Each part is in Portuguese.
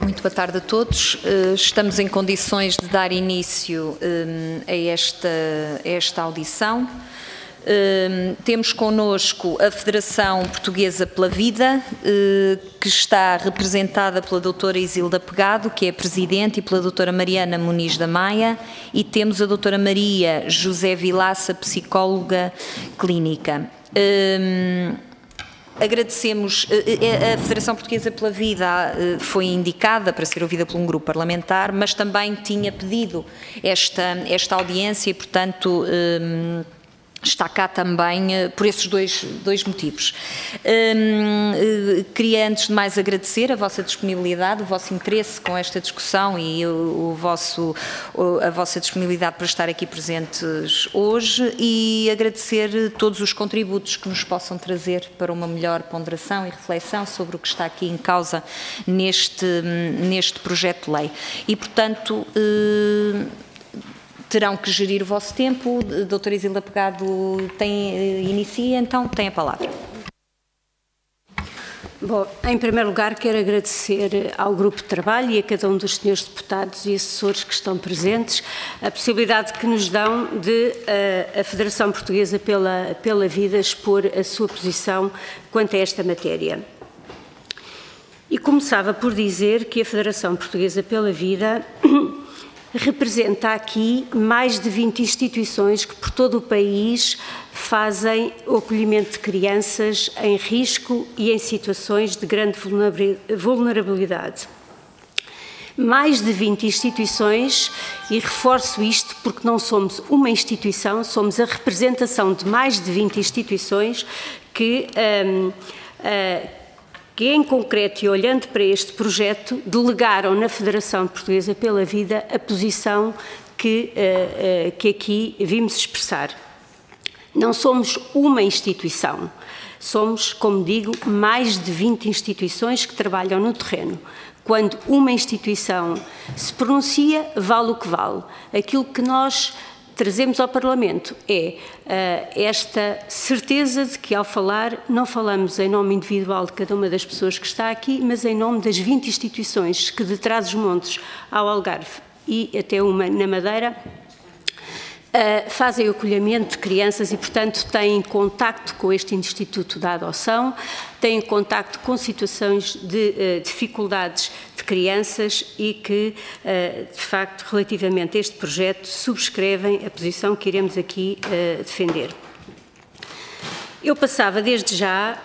Muito boa tarde a todos. Estamos em condições de dar início a esta audição. Temos connosco a Federação Portuguesa pela Vida, que está representada pela doutora Isilda Pegado, que é Presidente, e pela doutora Mariana Muniz da Maia, e temos a doutora Maria José Vilaça, psicóloga clínica. Agradecemos, a Federação Portuguesa pela Vida foi indicada para ser ouvida por um grupo parlamentar, mas também tinha pedido esta audiência e, portanto, está cá também por esses dois motivos. Queria, antes de mais, agradecer a vossa disponibilidade, o vosso interesse com esta discussão e a vossa disponibilidade para estar aqui presentes hoje, e agradecer todos os contributos que nos possam trazer para uma melhor ponderação e reflexão sobre o que está aqui em causa neste projeto de lei. E, portanto, terão que gerir o vosso tempo. Doutora Isilda Pegado inicia, então tem a palavra. Bom, em primeiro lugar quero agradecer ao Grupo de Trabalho e a cada um dos senhores deputados e assessores que estão presentes a possibilidade que nos dão de a Federação Portuguesa pela Vida expor a sua posição quanto a esta matéria. E começava por dizer que a Federação Portuguesa pela Vida representa aqui mais de 20 instituições que por todo o país fazem o acolhimento de crianças em risco e em situações de grande vulnerabilidade. Mais de 20 instituições, e reforço isto porque não somos uma instituição, somos a representação de mais de 20 instituições que em concreto, e olhando para este projeto, delegaram na Federação Portuguesa pela Vida a posição que aqui vimos expressar. Não somos uma instituição, somos, como digo, mais de 20 instituições que trabalham no terreno. Quando uma instituição se pronuncia, vale o que vale. Aquilo que nós trazemos ao Parlamento é esta certeza de que, ao falar, não falamos em nome individual de cada uma das pessoas que está aqui, mas em nome das 20 instituições que, de Trás-os-Montes ao Algarve e até uma na Madeira, fazem o acolhimento de crianças e, portanto, têm contacto com este Instituto da Adoção, têm contacto com situações de dificuldades de crianças e que, de facto, relativamente a este projeto, subscrevem a posição que iremos aqui defender. Eu passava desde já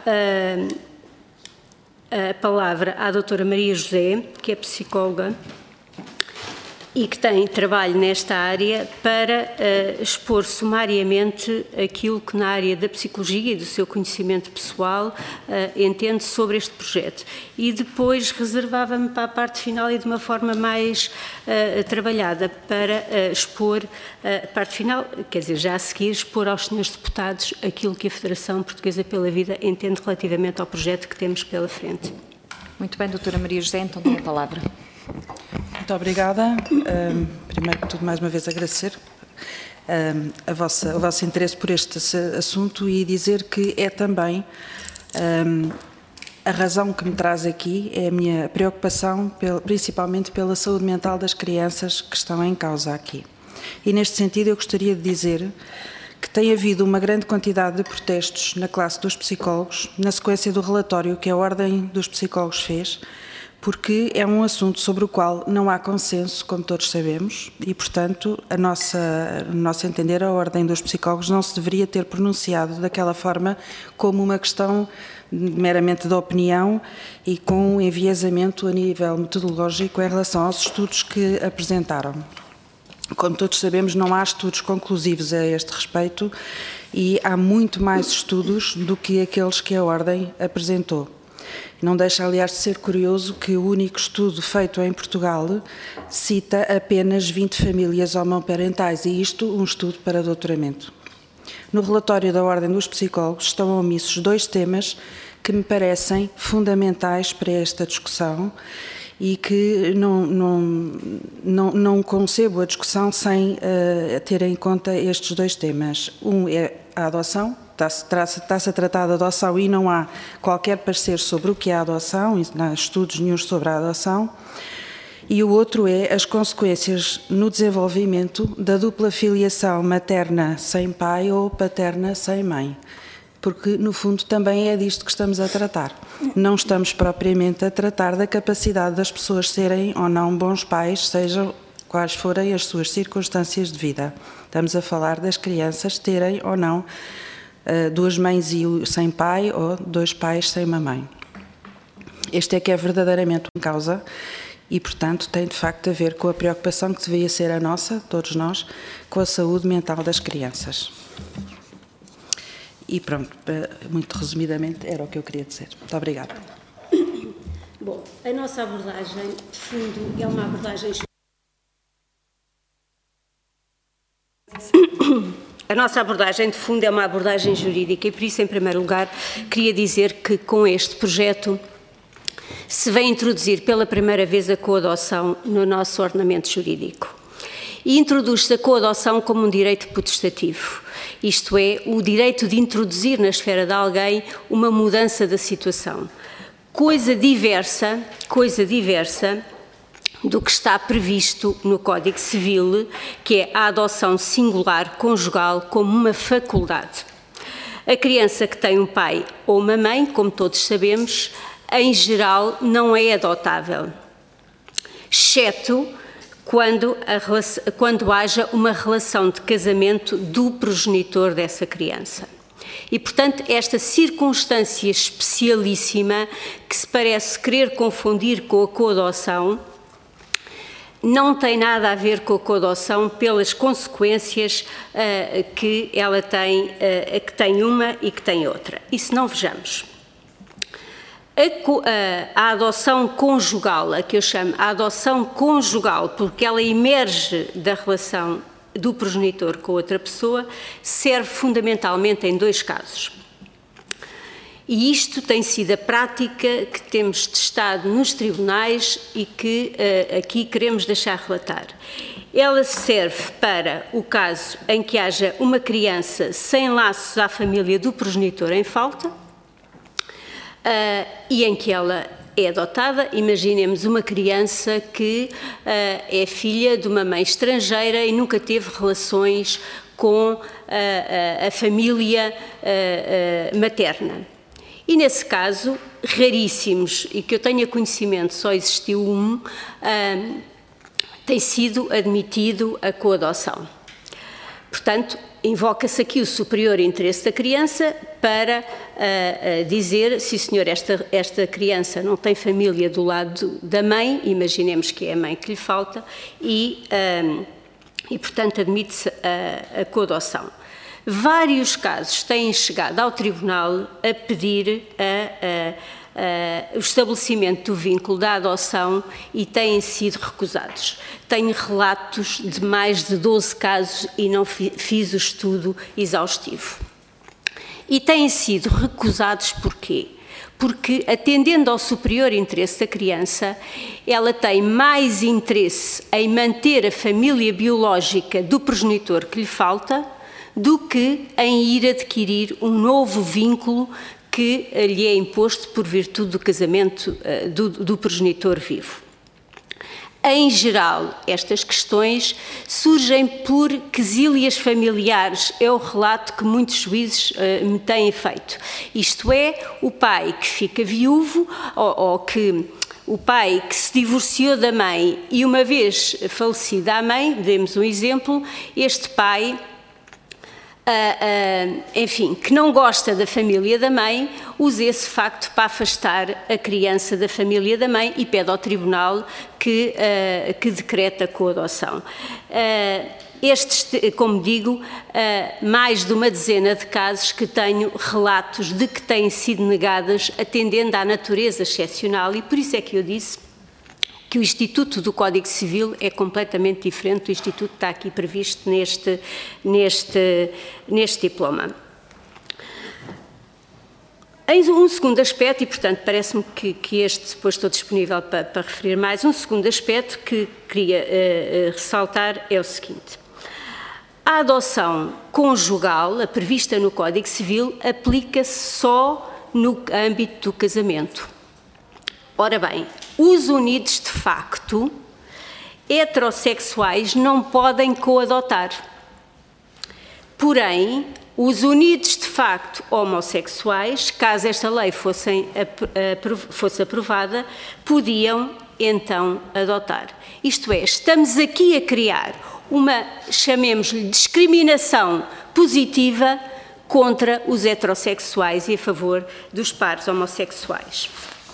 a palavra à doutora Maria José, que é psicóloga e que tem trabalho nesta área, para expor sumariamente aquilo que na área da psicologia e do seu conhecimento pessoal entende sobre este projeto. E depois reservava-me para a parte final e de uma forma mais trabalhada para expor a parte final, quer dizer, já a seguir expor aos senhores deputados aquilo que a Federação Portuguesa pela Vida entende relativamente ao projeto que temos pela frente. Muito bem, doutora Maria José, então tem a palavra. Muito obrigada. Primeiro de tudo, mais uma vez, agradecer o vosso interesse por este assunto e dizer que é também a razão que me traz aqui, é a minha preocupação principalmente pela saúde mental das crianças que estão em causa aqui. E neste sentido eu gostaria de dizer que tem havido uma grande quantidade de protestos na classe dos psicólogos, na sequência do relatório que a Ordem dos Psicólogos fez, porque é um assunto sobre o qual não há consenso, como todos sabemos, e, portanto, no nosso entender, a Ordem dos Psicólogos não se deveria ter pronunciado daquela forma, como uma questão meramente de opinião e com um enviesamento a nível metodológico em relação aos estudos que apresentaram. Como todos sabemos, não há estudos conclusivos a este respeito e há muito mais estudos do que aqueles que a Ordem apresentou. Não deixa, aliás, de ser curioso que o único estudo feito em Portugal cita apenas 20 famílias homoparentais, e isto um estudo para doutoramento. No relatório da Ordem dos Psicólogos estão omissos dois temas que me parecem fundamentais para esta discussão e que não concebo a discussão sem ter em conta estes dois temas. Um é a adoção, está-se a tratar de adoção e não há qualquer parecer sobre o que é a adoção, não há estudos nenhum sobre a adoção. E o outro é as consequências no desenvolvimento da dupla filiação materna sem pai ou paterna sem mãe. Porque, no fundo, também é disto que estamos a tratar. Não estamos propriamente a tratar da capacidade das pessoas serem ou não bons pais, sejam quais forem as suas circunstâncias de vida. Estamos a falar das crianças terem ou não duas mães sem pai ou dois pais sem mamãe. Este é que é verdadeiramente uma causa e, portanto, tem de facto a ver com a preocupação que devia ser a nossa, todos nós, com a saúde mental das crianças. E pronto, muito resumidamente, era o que eu queria dizer. Muito obrigada. Bom, a nossa abordagem, de fundo, é uma abordagem... A nossa abordagem, de fundo, é uma abordagem jurídica e, por isso, em primeiro lugar, queria dizer que, com este projeto, se vem introduzir pela primeira vez a coadoção no nosso ordenamento jurídico. E introduz-se a coadoção como um direito potestativo, isto é, o direito de introduzir na esfera de alguém uma mudança da situação. Coisa diversa do que está previsto no Código Civil, que é a adoção singular conjugal como uma faculdade. A criança que tem um pai ou uma mãe, como todos sabemos, em geral não é adotável, exceto quando haja uma relação de casamento do progenitor dessa criança. E, portanto, esta circunstância especialíssima, que se parece querer confundir com a coadoção, não tem nada a ver com a coadoção pelas consequências que ela tem, que tem uma e que tem outra. E se não, vejamos. A adoção conjugal, a que eu chamo a adoção conjugal, porque ela emerge da relação do progenitor com outra pessoa, serve fundamentalmente em dois casos. E isto tem sido a prática que temos testado nos tribunais e que aqui queremos deixar relatar. Ela serve para o caso em que haja uma criança sem laços à família do progenitor em falta, e em que ela é adotada. Imaginemos uma criança que é filha de uma mãe estrangeira e nunca teve relações com a família materna. E nesse caso, raríssimos, e que eu tenha conhecimento, só existiu um, tem sido admitido a coadoção. Portanto, invoca-se aqui o superior interesse da criança para dizer, sim senhor, esta criança não tem família do lado da mãe, imaginemos que é a mãe que lhe falta, e portanto admite-se a coadoção. Vários casos têm chegado ao tribunal a pedir o estabelecimento do vínculo da adoção e têm sido recusados. Tenho relatos de mais de 12 casos e não fiz o estudo exaustivo. E têm sido recusados porquê? Porque, atendendo ao superior interesse da criança, ela tem mais interesse em manter a família biológica do progenitor que lhe falta do que em ir adquirir um novo vínculo que lhe é imposto por virtude do casamento do progenitor vivo. Em geral, estas questões surgem por quesílias familiares, é o relato que muitos juízes me têm feito. Isto é, o pai que fica viúvo, ou que o pai que se divorciou da mãe e uma vez falecida a mãe, demos um exemplo, este pai... enfim, que não gosta da família da mãe, usa esse facto para afastar a criança da família da mãe e pede ao tribunal que decreta a coadoção. Como digo, mais de uma dezena de casos que tenho relatos de que têm sido negadas, atendendo à natureza excepcional, e por isso é que eu disse que o Instituto do Código Civil é completamente diferente do Instituto que está aqui previsto neste diploma. Em um segundo aspecto, e portanto parece-me que este depois estou disponível para referir mais, um segundo aspecto que queria ressaltar é o seguinte. a adoção conjugal, a prevista no Código Civil, aplica-se só no âmbito do casamento. Ora bem, os unidos de facto heterossexuais não podem coadotar. Porém, os unidos de facto homossexuais, caso esta lei fosse aprovada, podiam então adotar. Isto é, estamos aqui a criar uma, chamemos-lhe, discriminação positiva contra os heterossexuais e a favor dos pares homossexuais.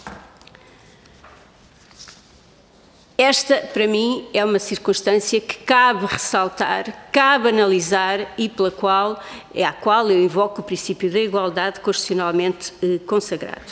Esta, para mim, é uma circunstância que cabe ressaltar, cabe analisar e à qual eu invoco o princípio da igualdade constitucionalmente consagrado.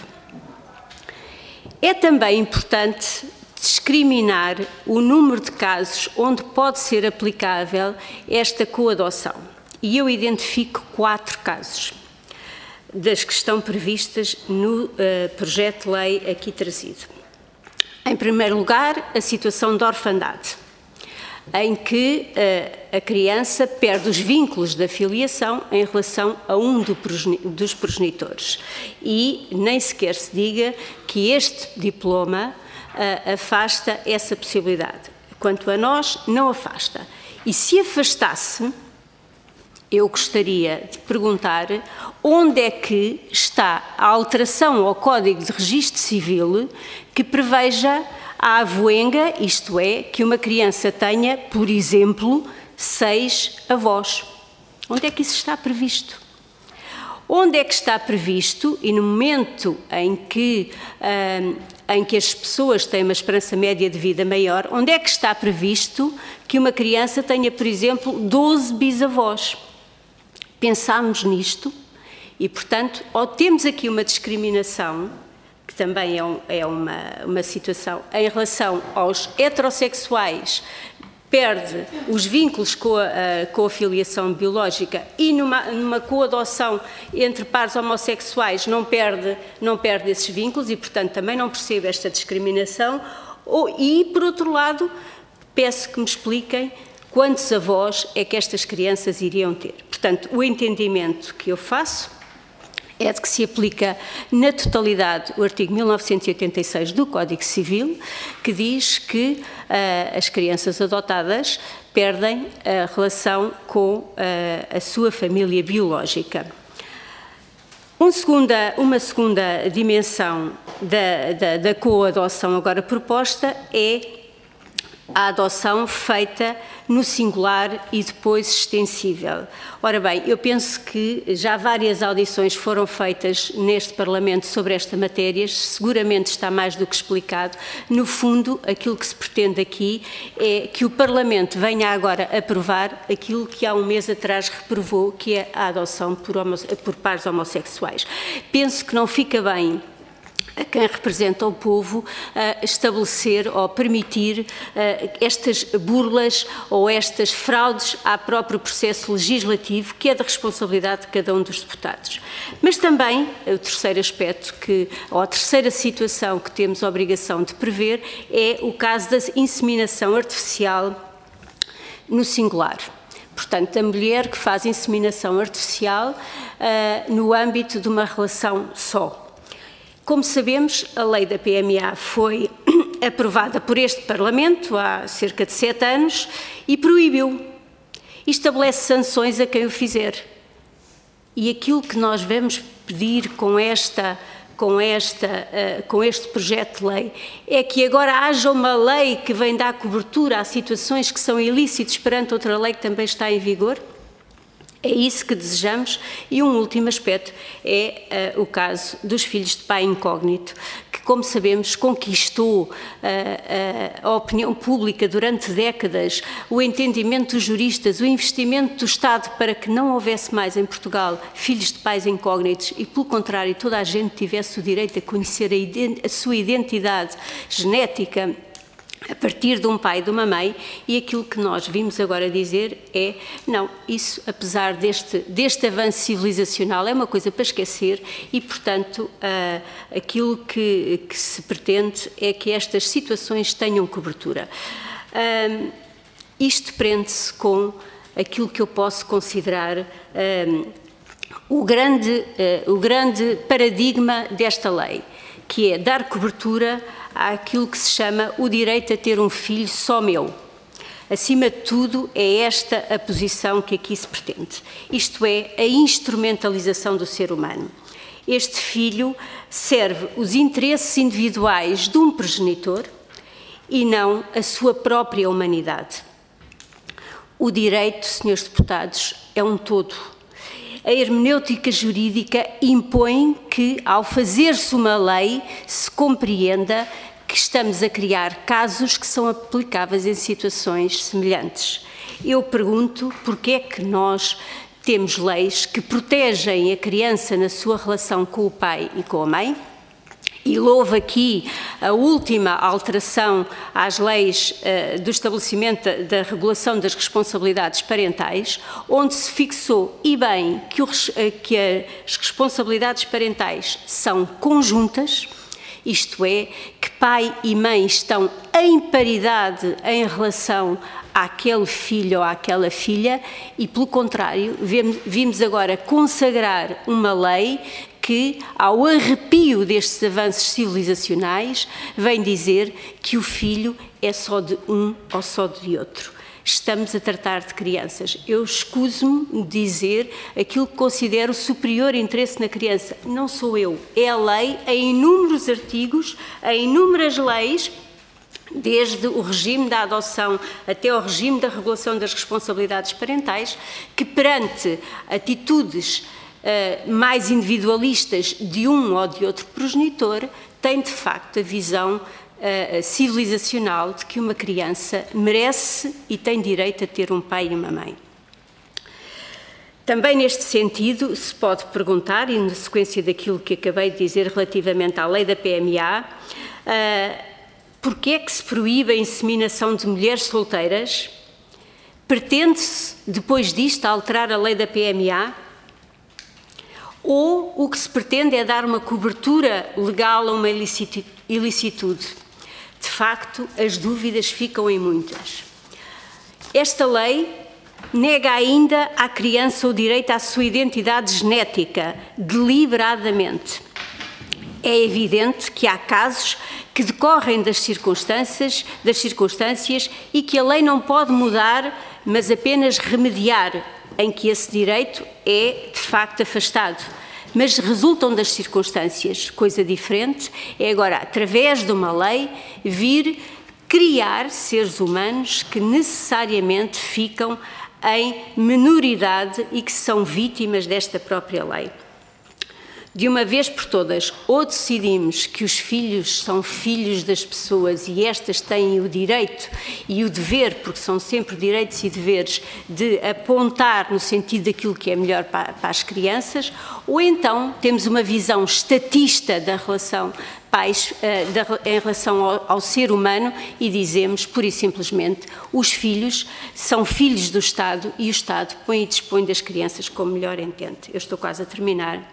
É também importante discriminar o número de casos onde pode ser aplicável esta coadoção. E eu identifico 4 casos das que estão previstas no projeto de lei aqui trazido. Em primeiro lugar, a situação de orfandade, em que a criança perde os vínculos da filiação em relação a um dos progenitores. E nem sequer se diga que este diploma afasta essa possibilidade. Quanto a nós, não afasta. E se afastasse, eu gostaria de perguntar onde é que está a alteração ao Código de Registro Civil que preveja a avoenga, isto é, que uma criança tenha, por exemplo, 6 avós. Onde é que isso está previsto? Onde é que está previsto, e no momento em que as pessoas têm uma esperança média de vida maior, onde é que está previsto que uma criança tenha, por exemplo, 12 bisavós? Pensámos nisto e, portanto, ou temos aqui uma discriminação, que também é uma situação em relação aos heterossexuais, perde os vínculos com a filiação biológica e numa coadoção entre pares homossexuais não perde esses vínculos e, portanto, também não percebo esta discriminação. E, por outro lado, peço que me expliquem quantos avós é que estas crianças iriam ter. Portanto, o entendimento que eu faço é de que se aplica na totalidade o artigo 1986 do Código Civil, que diz que as crianças adotadas perdem a relação com a sua família biológica. Uma segunda dimensão da coadoção agora proposta é a adoção feita no singular e depois extensível. Ora bem, eu penso que já várias audições foram feitas neste Parlamento sobre esta matéria, seguramente está mais do que explicado. No fundo, aquilo que se pretende aqui é que o Parlamento venha agora aprovar aquilo que há um mês atrás reprovou, que é a adoção por pares homossexuais. Penso que não fica bem a quem representa o povo estabelecer ou permitir estas burlas ou estas fraudes ao próprio processo legislativo, que é da responsabilidade de cada um dos deputados. Mas também, o terceiro aspecto, ou a terceira situação que temos a obrigação de prever é o caso da inseminação artificial no singular. Portanto, a mulher que faz inseminação artificial no âmbito de uma relação só. Como sabemos, a lei da PMA foi aprovada por este Parlamento há cerca de 7 anos e proibiu. E estabelece sanções a quem o fizer. E aquilo que nós vamos pedir com este projeto de lei é que agora haja uma lei que vem dar cobertura a situações que são ilícitas perante outra lei que também está em vigor. É isso que desejamos. E um último aspecto é o caso dos filhos de pai incógnito, que, como sabemos, conquistou a opinião pública durante décadas, o entendimento dos juristas, o investimento do Estado para que não houvesse mais em Portugal filhos de pais incógnitos e, pelo contrário, toda a gente tivesse o direito a conhecer a sua identidade genética a partir de um pai e de uma mãe, e aquilo que nós vimos agora dizer é, não, isso, apesar deste avanço civilizacional, é uma coisa para esquecer e, portanto, aquilo que se pretende é que estas situações tenham cobertura. Isto prende-se com aquilo que eu posso considerar o grande paradigma desta lei, que é dar cobertura àquilo que se chama o direito a ter um filho só meu. Acima de tudo, é esta a posição que aqui se pretende. Isto é, a instrumentalização do ser humano. Este filho serve os interesses individuais de um progenitor e não a sua própria humanidade. O direito, senhores deputados, é um todo. A hermenêutica jurídica impõe que, ao fazer-se uma lei, se compreenda que estamos a criar casos que são aplicáveis em situações semelhantes. Eu pergunto porque é que nós temos leis que protegem a criança na sua relação com o pai e com a mãe, e louvo aqui a última alteração às leis do estabelecimento da regulação das responsabilidades parentais, onde se fixou, e bem, que as responsabilidades parentais são conjuntas, isto é, que pai e mãe estão em paridade em relação àquele filho ou àquela filha e, pelo contrário, vimos agora consagrar uma lei que, ao arrepio destes avanços civilizacionais, vem dizer que o filho é só de um ou só de outro. Estamos a tratar de crianças. Eu escuso-me de dizer aquilo que considero o superior interesse na criança. Não sou eu, é a lei, em inúmeros artigos, em inúmeras leis, desde o regime da adoção até ao regime da regulação das responsabilidades parentais, que perante atitudes mais individualistas de um ou de outro progenitor, tem de facto a visão civilizacional de que uma criança merece e tem direito a ter um pai e uma mãe. Também neste sentido se pode perguntar, e na sequência daquilo que acabei de dizer relativamente à lei da PMA, porque é que se proíbe a inseminação de mulheres solteiras? Pretende-se, depois disto, alterar a lei da PMA? Ou o que se pretende é dar uma cobertura legal a uma ilicitude? De facto, as dúvidas ficam em muitas. Esta lei nega ainda à criança o direito à sua identidade genética, deliberadamente. É evidente que há casos que decorrem das circunstâncias e que a lei não pode mudar, mas apenas remediar, em que esse direito é, de facto, afastado. Mas resultam das circunstâncias. Coisa diferente é agora, através de uma lei, vir criar seres humanos que necessariamente ficam em minoridade e que são vítimas desta própria lei. De uma vez por todas, ou decidimos que os filhos são filhos das pessoas e estas têm o direito e o dever, porque são sempre direitos e deveres, de apontar no sentido daquilo que é melhor para as crianças, ou então temos uma visão estatista da relação em relação ao ser humano e dizemos, pura e simplesmente, os filhos são filhos do Estado e o Estado põe e dispõe das crianças como melhor entende. Eu estou quase a terminar.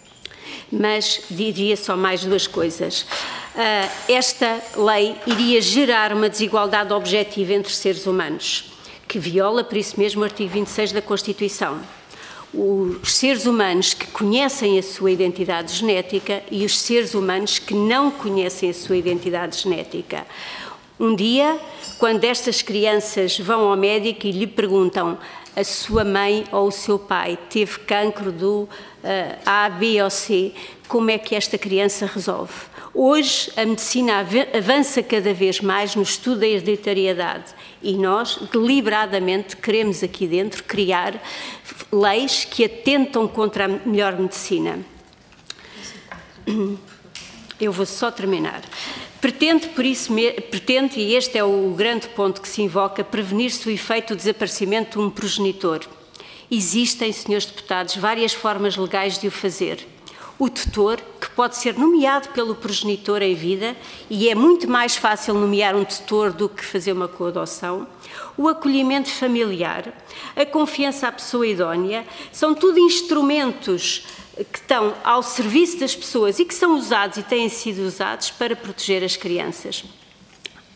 Mas diria só mais duas coisas. Esta lei iria gerar uma desigualdade objetiva entre seres humanos, que viola, por isso mesmo, o artigo 26 da Constituição. Os seres humanos que conhecem a sua identidade genética e os seres humanos que não conhecem a sua identidade genética. Um dia, quando estas crianças vão ao médico e lhe perguntam a sua mãe ou o seu pai teve cancro do A, B ou C, como é que esta criança resolve? Hoje a medicina avança cada vez mais no estudo da hereditariedade e nós deliberadamente queremos aqui dentro criar leis que atentam contra a melhor medicina. Eu vou só terminar. Pretende, e este é o grande ponto que se invoca, prevenir-se o efeito do desaparecimento de um progenitor. Existem, senhores deputados, várias formas legais de o fazer. O tutor, que pode ser nomeado pelo progenitor em vida, e é muito mais fácil nomear um tutor do que fazer uma coadoção. O acolhimento familiar, a confiança à pessoa idónea, são tudo instrumentos que estão ao serviço das pessoas e que são usados e têm sido usados para proteger as crianças.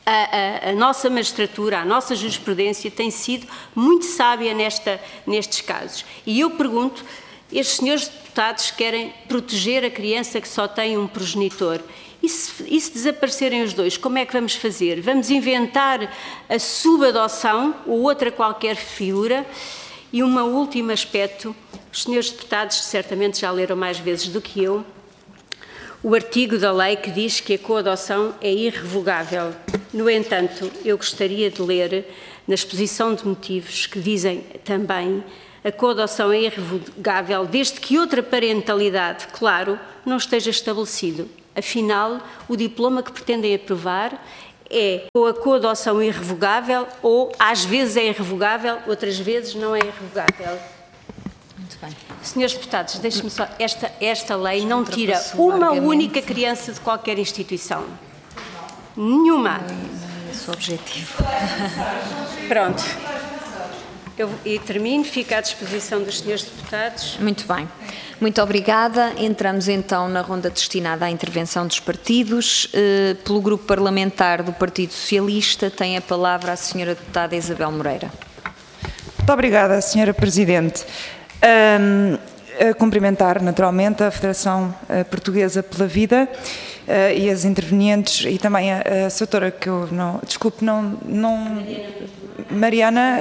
A nossa magistratura, a nossa jurisprudência tem sido muito sábia nestes casos. E eu pergunto, estes senhores deputados querem proteger a criança que só tem um progenitor. E se desaparecerem os dois, como é que vamos fazer? Vamos inventar a subadoção ou outra qualquer figura? E um último aspecto, os senhores deputados certamente já leram mais vezes do que eu, o artigo da lei que diz que a coadoção é irrevogável. No entanto, eu gostaria de ler na exposição de motivos que dizem também a coadoção é irrevogável desde que outra parentalidade, claro, não esteja estabelecido. Afinal, o diploma que pretendem aprovar é ou a coadoção irrevogável ou às vezes é irrevogável, outras vezes não é irrevogável. Muito bem. Senhores deputados, deixe-me só, esta lei não tira uma única criança de qualquer instituição. Nenhuma. Não é esse o objetivo. Pronto. E termino, fica à disposição dos senhores deputados. Muito bem. Muito obrigada. Entramos então na ronda destinada à intervenção dos partidos. Pelo grupo parlamentar do Partido Socialista, tem a palavra a senhora deputada Isabel Moreira. Muito obrigada, senhora Presidente. Cumprimentar naturalmente a Federação Portuguesa pela Vida e as intervenientes e também a doutora que eu não... Desculpe, não Mariana...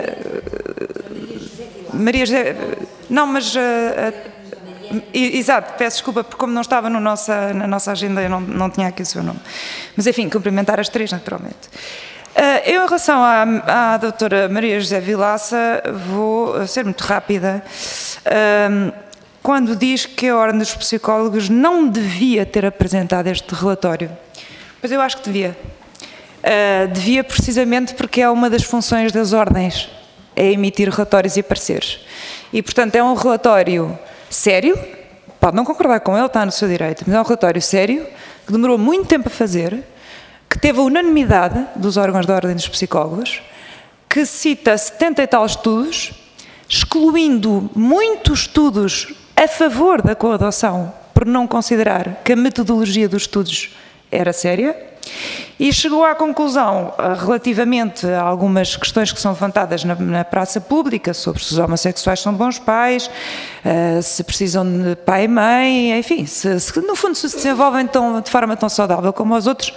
Maria José... Não, mas... Exato, peço desculpa porque como não estava na nossa agenda eu não tinha aqui o seu nome. Mas enfim, cumprimentar as três naturalmente. Eu, em relação à doutora Maria José Vilaça, vou ser muito rápida. Quando diz que a Ordem dos Psicólogos não devia ter apresentado este relatório, pois eu acho que devia. Devia precisamente porque é uma das funções das ordens, é emitir relatórios e pareceres. E, portanto, é um relatório sério, pode não concordar com ele, está no seu direito, mas é um relatório sério, que demorou muito tempo a fazer, que teve a unanimidade dos órgãos da Ordem dos Psicólogos, que cita 70 e tal estudos, excluindo muitos estudos a favor da coadoção, por não considerar que a metodologia dos estudos era séria, e chegou à conclusão, relativamente a algumas questões que são levantadas na praça pública, sobre se os homossexuais são bons pais, se precisam de pai e mãe, enfim, se no fundo se desenvolvem de forma tão saudável como os outros,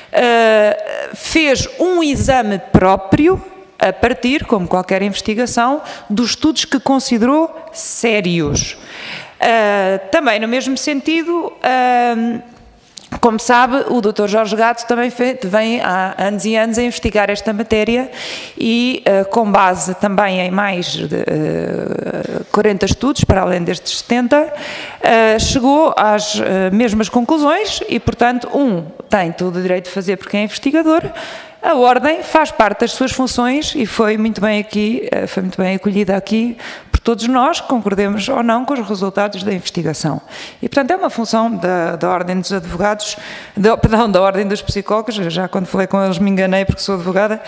fez um exame próprio, a partir, como qualquer investigação, dos estudos que considerou sérios. Também no mesmo sentido, como sabe, o Dr. Jorge Gato também vem há anos e anos a investigar esta matéria e, com base também em mais de 40 estudos, para além destes 70, chegou às mesmas conclusões e, portanto, tem todo o direito de fazer porque é investigador. A Ordem faz parte das suas funções e foi muito bem acolhida aqui por todos nós, concordemos ou não com os resultados da investigação. E, portanto, é uma função da Ordem dos Advogados, da Ordem dos Psicólogos, já quando falei com eles me enganei porque sou advogada,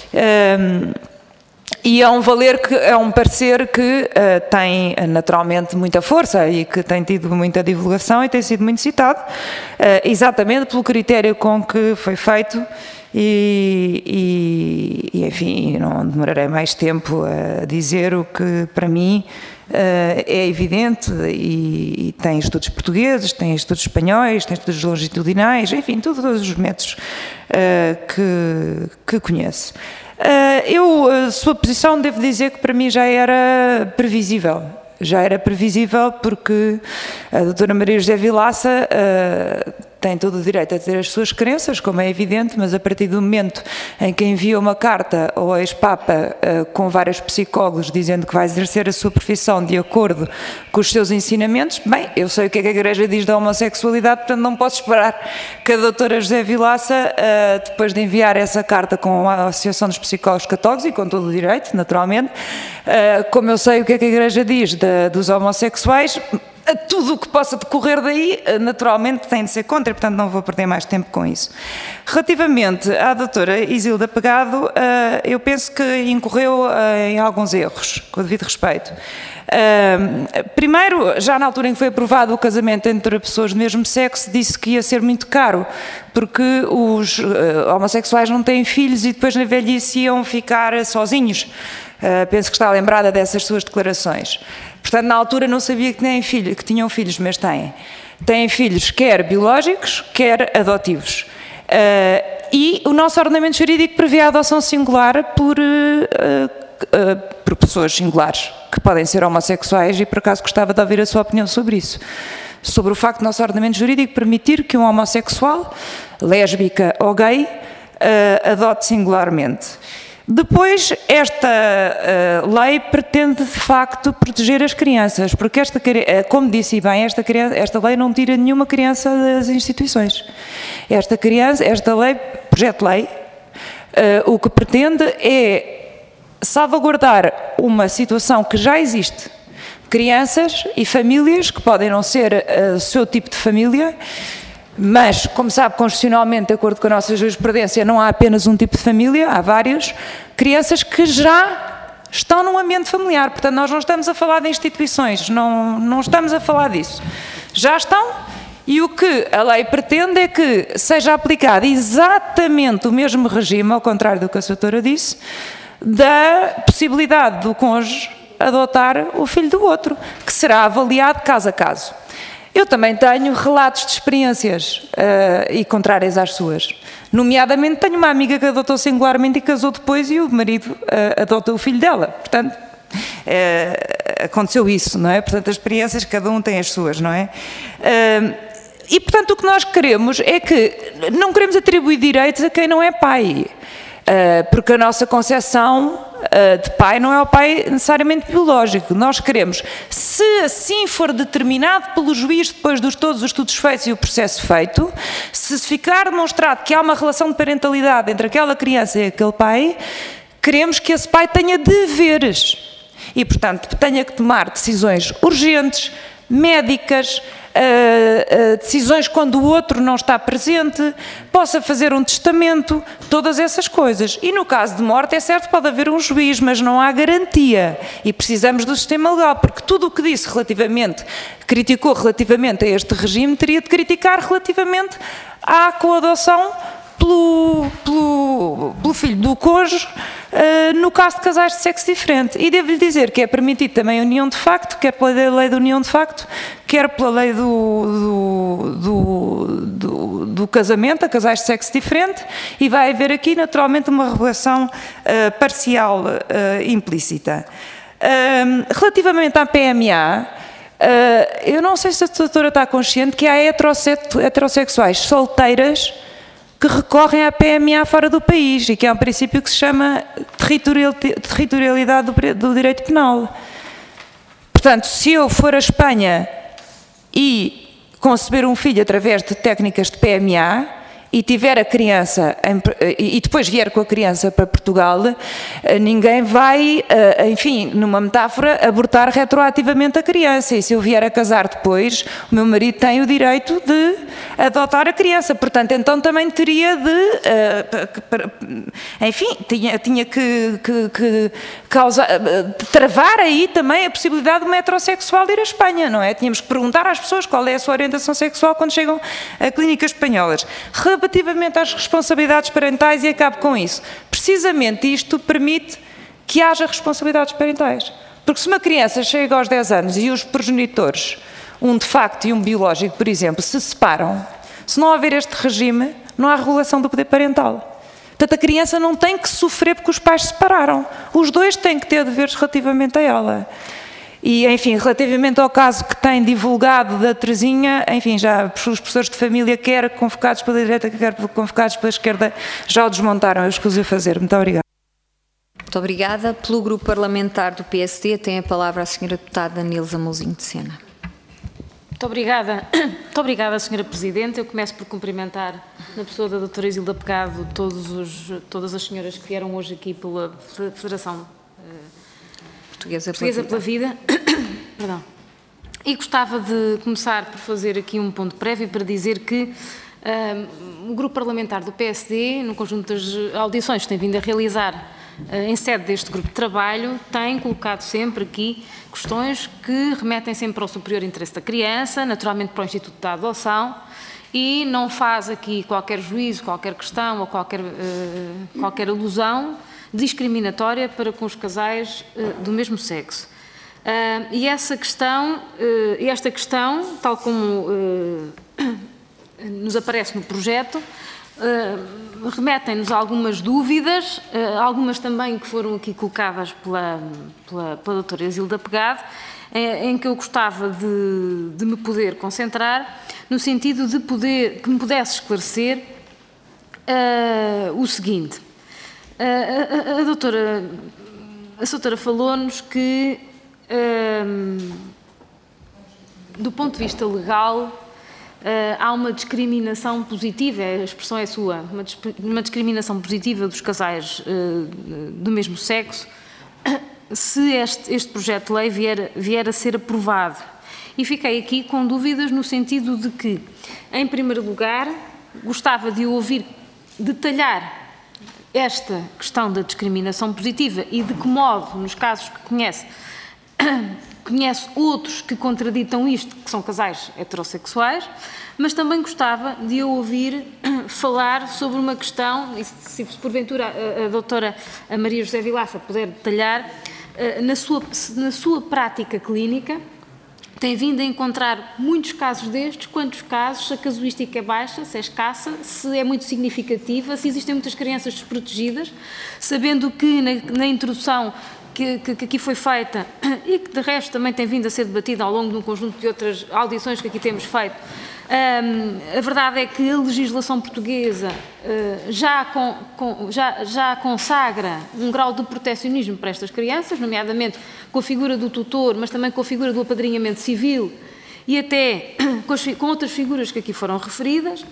e é um parecer que tem naturalmente muita força e que tem tido muita divulgação e tem sido muito citado, exatamente pelo critério com que foi feito. E enfim, não demorarei mais tempo a dizer o que para mim é evidente e tem estudos portugueses, tem estudos espanhóis, tem estudos longitudinais, enfim, todos os métodos que conheço. A sua posição, devo dizer que para mim já era previsível. Porque a doutora Maria José Vilaça tem todo o direito a ter as suas crenças, como é evidente, mas a partir do momento em que envia uma carta ao ex-papa com vários psicólogos dizendo que vai exercer a sua profissão de acordo com os seus ensinamentos, bem, eu sei o que é que a Igreja diz da homossexualidade, portanto não posso esperar que a doutora José Vilaça, depois de enviar essa carta com a Associação dos Psicólogos Católicos, e com todo o direito, naturalmente, como eu sei o que é que a Igreja diz dos homossexuais, tudo o que possa decorrer daí, naturalmente tem de ser contra, e portanto não vou perder mais tempo com isso. Relativamente à doutora Isilda Pegado, eu penso que incorreu em alguns erros, com o devido respeito. Primeiro, já na altura em que foi aprovado o casamento entre pessoas do mesmo sexo, disse que ia ser muito caro, porque os homossexuais não têm filhos e depois na velhice iam ficar sozinhos. Penso que está lembrada dessas suas declarações. Portanto, na altura não sabia que tinham filhos, mas têm. Têm filhos quer biológicos, quer adotivos. E o nosso ordenamento jurídico prevê a adoção singular por pessoas singulares, que podem ser homossexuais, e por acaso gostava de ouvir a sua opinião sobre isso. Sobre o facto do nosso ordenamento jurídico permitir que um homossexual, lésbica ou gay, adote singularmente. Depois, esta lei pretende, de facto, proteger as crianças, porque, como disse bem, esta lei não tira nenhuma criança das instituições. Esta lei, projeto de lei, o que pretende é salvaguardar uma situação que já existe. Crianças e famílias que podem não ser o seu tipo de família, mas, como sabe, constitucionalmente, de acordo com a nossa jurisprudência, não há apenas um tipo de família, há vários. Crianças que já estão num ambiente familiar. Portanto, nós não estamos a falar de instituições, não estamos a falar disso. Já estão, e o que a lei pretende é que seja aplicado exatamente o mesmo regime, ao contrário do que a doutora disse, da possibilidade do cônjuge adotar o filho do outro, que será avaliado caso a caso. Eu também tenho relatos de experiências e contrárias às suas. Nomeadamente, tenho uma amiga que adotou singularmente e casou depois, e o marido adota o filho dela. Portanto, aconteceu isso, não é? Portanto, as experiências, cada um tem as suas, não é? E, portanto, o que nós queremos é que não queremos atribuir direitos a quem não é pai. Porque a nossa concepção de pai não é o pai necessariamente biológico. Nós queremos, se assim for determinado pelo juiz depois de todos os estudos feitos e o processo feito, se ficar demonstrado que há uma relação de parentalidade entre aquela criança e aquele pai, queremos que esse pai tenha deveres e, portanto, tenha que tomar decisões urgentes, médicas, decisões quando o outro não está presente, possa fazer um testamento, todas essas coisas. E no caso de morte, é certo, pode haver um juiz, mas não há garantia. E precisamos do sistema legal, porque tudo o que disse criticou relativamente a este regime, teria de criticar relativamente à coadoção pelo filho do cônjuge, no caso de casais de sexo diferente. E devo-lhe dizer que é permitido também a união de facto, quer pela lei da união de facto, quer pela lei do casamento, a casais de sexo diferente, e vai haver aqui naturalmente uma regulação parcial implícita. Relativamente à PMA, eu não sei se a doutora está consciente que há heterossexuais solteiras que recorrem à PMA fora do país, e que é um princípio que se chama territorialidade do direito penal. Portanto, se eu for à Espanha e conceber um filho através de técnicas de PMA e tiver a criança, e depois vier com a criança para Portugal, ninguém vai, enfim, numa metáfora, abortar retroativamente a criança. E se eu vier a casar depois, o meu marido tem o direito de adotar a criança. Portanto, então também teria de, enfim, tinha que travar aí também a possibilidade de uma heterossexual ir à Espanha, não é? Tínhamos que perguntar às pessoas qual é a sua orientação sexual quando chegam a clínicas espanholas. Relativamente às responsabilidades parentais, e acabo com isso, precisamente isto permite que haja responsabilidades parentais. Porque se uma criança chega aos 10 anos e os progenitores, um de facto e um biológico, por exemplo, se separam, se não houver este regime, não há regulação do poder parental. Portanto, a criança não tem que sofrer porque os pais se separaram. Os dois têm que ter deveres relativamente a ela. E, enfim, relativamente ao caso que tem divulgado da Terezinha, enfim, já os professores de família, quer convocados pela direita, quer convocados pela esquerda, já o desmontaram. Eu escuso a fazer. Muito obrigada. Muito obrigada. Pelo grupo parlamentar do PSD, tem a palavra a senhora deputada Nilza Mouzinho de Sena. Muito obrigada. Muito obrigada, senhora Presidente. Eu começo por cumprimentar, na pessoa da doutora Isilda Pegado, todas as senhoras que vieram hoje aqui pela Federação Portuguesa pela Vida. Perdão. E gostava de começar por fazer aqui um ponto prévio para dizer que o grupo parlamentar do PSD, no conjunto das audições que tem vindo a realizar em sede deste grupo de trabalho, tem colocado sempre aqui questões que remetem sempre ao superior interesse da criança, naturalmente para o Instituto da Adoção, e não faz aqui qualquer juízo, qualquer questão ou qualquer alusão discriminatória para com os casais do mesmo sexo. E esta questão, tal como nos aparece no projeto, remetem-nos a algumas dúvidas, algumas também que foram aqui colocadas pela doutora Isilda Pegado, em que eu gostava de me poder concentrar, no sentido de que me pudesse esclarecer o seguinte. A doutora falou-nos que, do ponto de vista legal, há uma discriminação positiva, a expressão é sua, uma discriminação positiva dos casais do mesmo sexo, se este projeto de lei vier a ser aprovado. E fiquei aqui com dúvidas no sentido de que, em primeiro lugar, gostava de ouvir detalhar esta questão da discriminação positiva e de que modo, nos casos que conhece outros que contraditam isto, que são casais heterossexuais, mas também gostava de ouvir falar sobre uma questão, e se porventura a doutora Maria José Vilaça puder detalhar, na sua prática clínica, tem vindo a encontrar muitos casos destes, quantos casos, se a casuística é baixa, se é escassa, se é muito significativa, se existem muitas crianças desprotegidas, sabendo que na introdução que aqui foi feita e que de resto também tem vindo a ser debatida ao longo de um conjunto de outras audições que aqui temos feito, a verdade é que a legislação portuguesa já consagra um grau de protecionismo para estas crianças, nomeadamente com a figura do tutor, mas também com a figura do apadrinhamento civil e até com outras figuras que aqui foram referidas,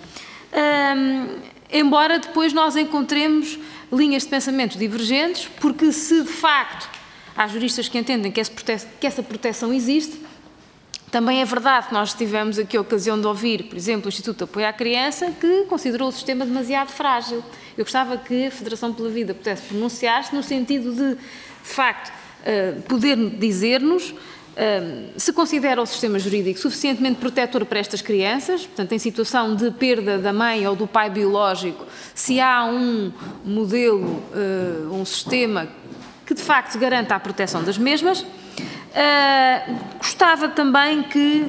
embora depois nós encontremos linhas de pensamento divergentes, porque se de facto há juristas que entendem que essa proteção existe, também é verdade que nós tivemos aqui a ocasião de ouvir, por exemplo, o Instituto de Apoio à Criança, que considerou o sistema demasiado frágil. Eu gostava que a Federação pela Vida pudesse pronunciar-se no sentido de facto, poder dizer-nos se considera o sistema jurídico suficientemente protetor para estas crianças, portanto, em situação de perda da mãe ou do pai biológico, se há um modelo, um sistema que de facto garanta a proteção das mesmas. Gostava também que,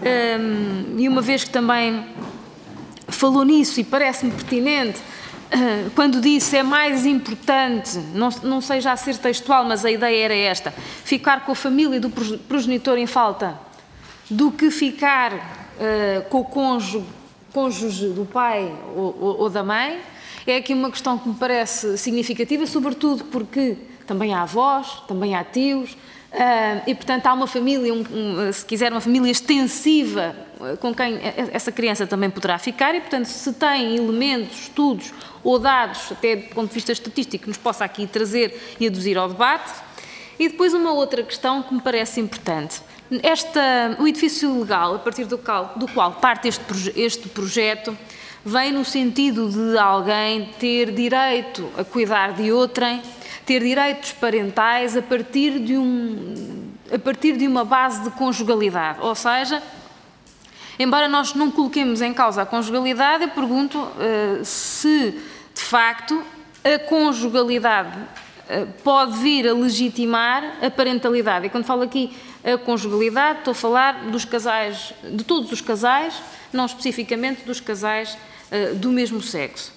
e uma vez que também falou nisso e parece-me pertinente, quando disse é mais importante, não sei já ser textual, mas a ideia era esta, ficar com a família do progenitor em falta do que ficar com o cônjuge do pai ou da mãe, é aqui uma questão que me parece significativa, sobretudo porque também há avós, também há tios, e portanto há uma família, se quiser uma família extensiva com quem essa criança também poderá ficar e portanto se tem elementos, estudos ou dados, até do ponto de vista estatístico, que nos possa aqui trazer e aduzir ao debate. E depois uma outra questão que me parece importante. O edifício legal, a partir do qual parte este projeto, vem no sentido de alguém ter direito a cuidar de outrem, ter direitos parentais a partir de uma base de conjugalidade. Ou seja, embora nós não coloquemos em causa a conjugalidade, eu pergunto se, de facto, a conjugalidade pode vir a legitimar a parentalidade. E quando falo aqui a conjugalidade, estou a falar dos casais, de todos os casais, não especificamente dos casais do mesmo sexo.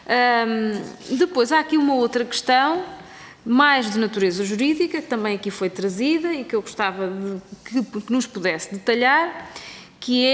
Depois, há aqui uma outra questão, mais de natureza jurídica, que também aqui foi trazida e que eu gostava que nos pudesse detalhar, que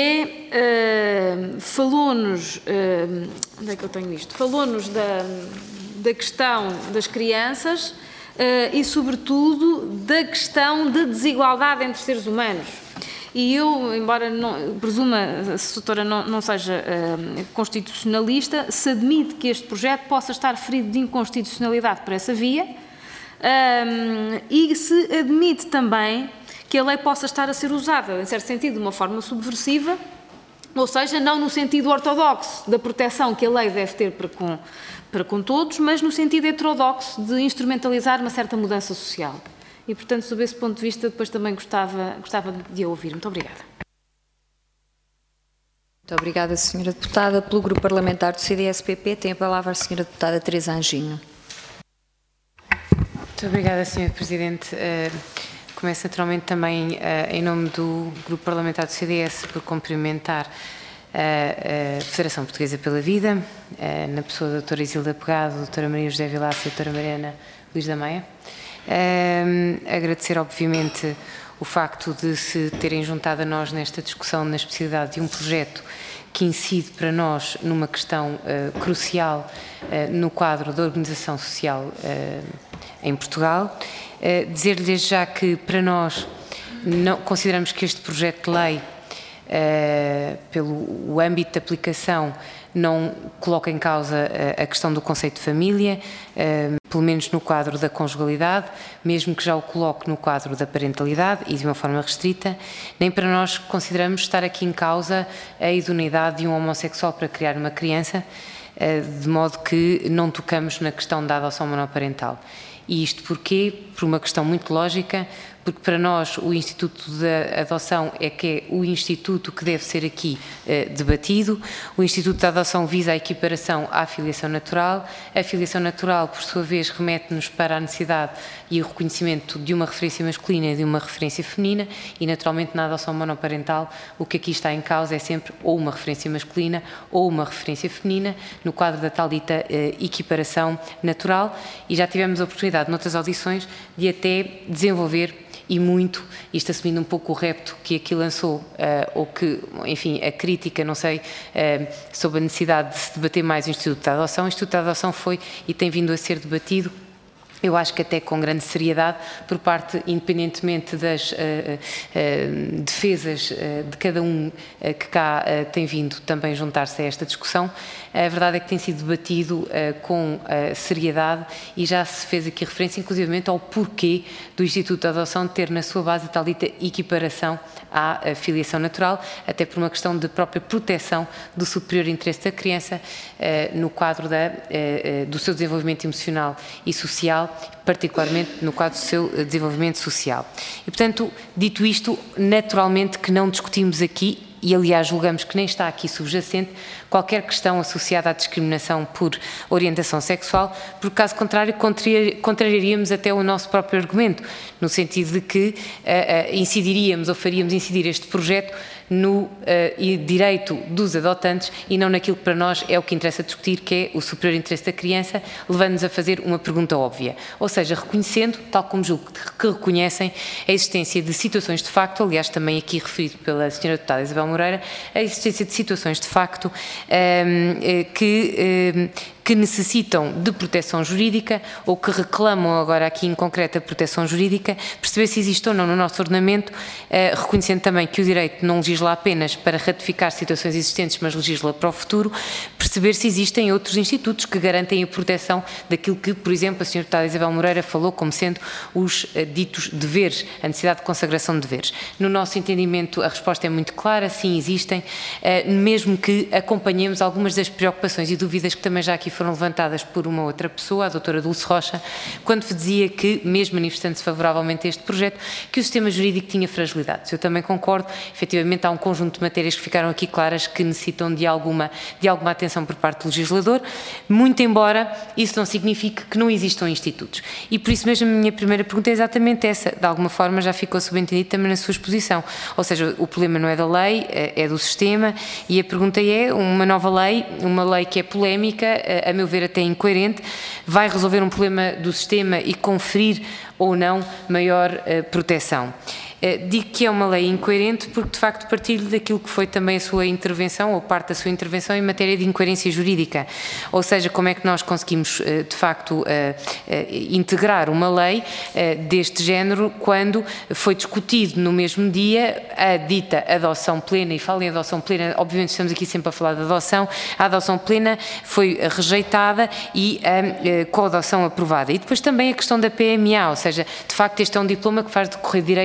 é, falou-nos, onde é que eu tenho isto? Falou-nos da questão das crianças e, sobretudo, da questão da desigualdade entre seres humanos. E eu, embora presuma a doutora não seja constitucionalista, se admite que este projeto possa estar ferido de inconstitucionalidade por essa via, e se admite também que a lei possa estar a ser usada, em certo sentido, de uma forma subversiva, ou seja, não no sentido ortodoxo da proteção que a lei deve ter para com todos, mas no sentido heterodoxo de instrumentalizar uma certa mudança social. E, portanto, sob esse ponto de vista, depois também gostava de a ouvir. Muito obrigada. Muito obrigada, Sra. Deputada. Pelo Grupo Parlamentar do CDS-PP, tem a palavra a Sra. Deputada Teresa Anjinho. Muito obrigada, Sra. Presidente. Começo naturalmente também, em nome do Grupo Parlamentar do CDS, por cumprimentar a Federação Portuguesa pela Vida, na pessoa da doutora Isilda Pegado, doutora Maria José Vilaça e doutora Mariana Luís da Meia. Agradecer, obviamente, o facto de se terem juntado a nós nesta discussão na especialidade de um projeto que incide para nós numa questão crucial no quadro da organização social em Portugal. Dizer-lhes já que para nós não consideramos que este projeto de lei, pelo âmbito de aplicação, não coloca em causa a questão do conceito de família, pelo menos no quadro da conjugalidade, mesmo que já o coloque no quadro da parentalidade e de uma forma restrita, nem para nós consideramos estar aqui em causa a idoneidade de um homossexual para criar uma criança, de modo que não tocamos na questão da adoção monoparental. E isto porquê? Por uma questão muito lógica, porque para nós o Instituto da Adoção é o instituto que deve ser aqui debatido. O Instituto da Adoção visa a equiparação à filiação natural. A filiação natural, por sua vez, remete-nos para a necessidade e o reconhecimento de uma referência masculina e de uma referência feminina e, naturalmente, na adoção monoparental, o que aqui está em causa é sempre ou uma referência masculina ou uma referência feminina, no quadro da tal dita equiparação natural, e já tivemos a oportunidade, noutras audições, de até desenvolver e muito, isto assumindo um pouco o repto que aqui lançou, ou que, enfim, a crítica, não sei, sobre a necessidade de se debater mais o Instituto da Adoção. O Instituto da Adoção foi e tem vindo a ser debatido, eu acho que até com grande seriedade, por parte, independentemente das defesas de cada um que cá tem vindo também juntar-se a esta discussão. A verdade é que tem sido debatido com seriedade e já se fez aqui referência, inclusivamente, ao porquê do Instituto da Adoção ter na sua base a tal dita equiparação à filiação natural, até por uma questão de própria proteção do superior interesse da criança no quadro do seu desenvolvimento emocional e social, particularmente no quadro do seu desenvolvimento social. E, portanto, dito isto, naturalmente que não discutimos aqui, e aliás julgamos que nem está aqui subjacente, qualquer questão associada à discriminação por orientação sexual, porque caso contrário contrariaríamos até o nosso próprio argumento, no sentido de que incidiríamos ou faríamos incidir este projeto no direito dos adotantes e não naquilo que para nós é o que interessa discutir, que é o superior interesse da criança, levando-nos a fazer uma pergunta óbvia. Ou seja, reconhecendo, tal como julgo que reconhecem, a existência de situações de facto, aliás também aqui referido pela Sra. Deputada Isabel Moreira, a existência de situações de facto que necessitam de proteção jurídica ou que reclamam agora aqui em concreto a proteção jurídica, perceber se existe ou não no nosso ordenamento, reconhecendo também que o direito não legisla apenas para ratificar situações existentes, mas legisla para o futuro, perceber se existem outros institutos que garantem a proteção daquilo que, por exemplo, a Sra. Deputada Isabel Moreira falou como sendo os ditos deveres, a necessidade de consagração de deveres. No nosso entendimento, a resposta é muito clara, sim, existem, mesmo que acompanhemos algumas das preocupações e dúvidas que também já aqui foram levantadas por uma outra pessoa, a doutora Dulce Rocha, quando dizia que, mesmo manifestando-se favoravelmente a este projeto, que o sistema jurídico tinha fragilidades. Eu também concordo, efetivamente há um conjunto de matérias que ficaram aqui claras que necessitam de alguma atenção por parte do legislador, muito embora isso não signifique que não existam institutos. E por isso mesmo a minha primeira pergunta é exatamente essa, de alguma forma já ficou subentendido também na sua exposição, ou seja, o problema não é da lei, é do sistema, e a pergunta é, uma nova lei, uma lei que é polémica, a meu ver até incoerente, vai resolver um problema do sistema e conferir ou não maior proteção. Digo que é uma lei incoerente porque, de facto, partilho daquilo que foi também a sua intervenção, ou parte da sua intervenção, em matéria de incoerência jurídica. Ou seja, como é que nós conseguimos, de facto, integrar uma lei deste género quando foi discutido no mesmo dia a dita adoção plena, e falo em adoção plena, obviamente estamos aqui sempre a falar de adoção, a adoção plena foi rejeitada e a coadoção aprovada. E depois também a questão da PMA, ou seja, de facto este é um diploma que faz decorrer direitos de alto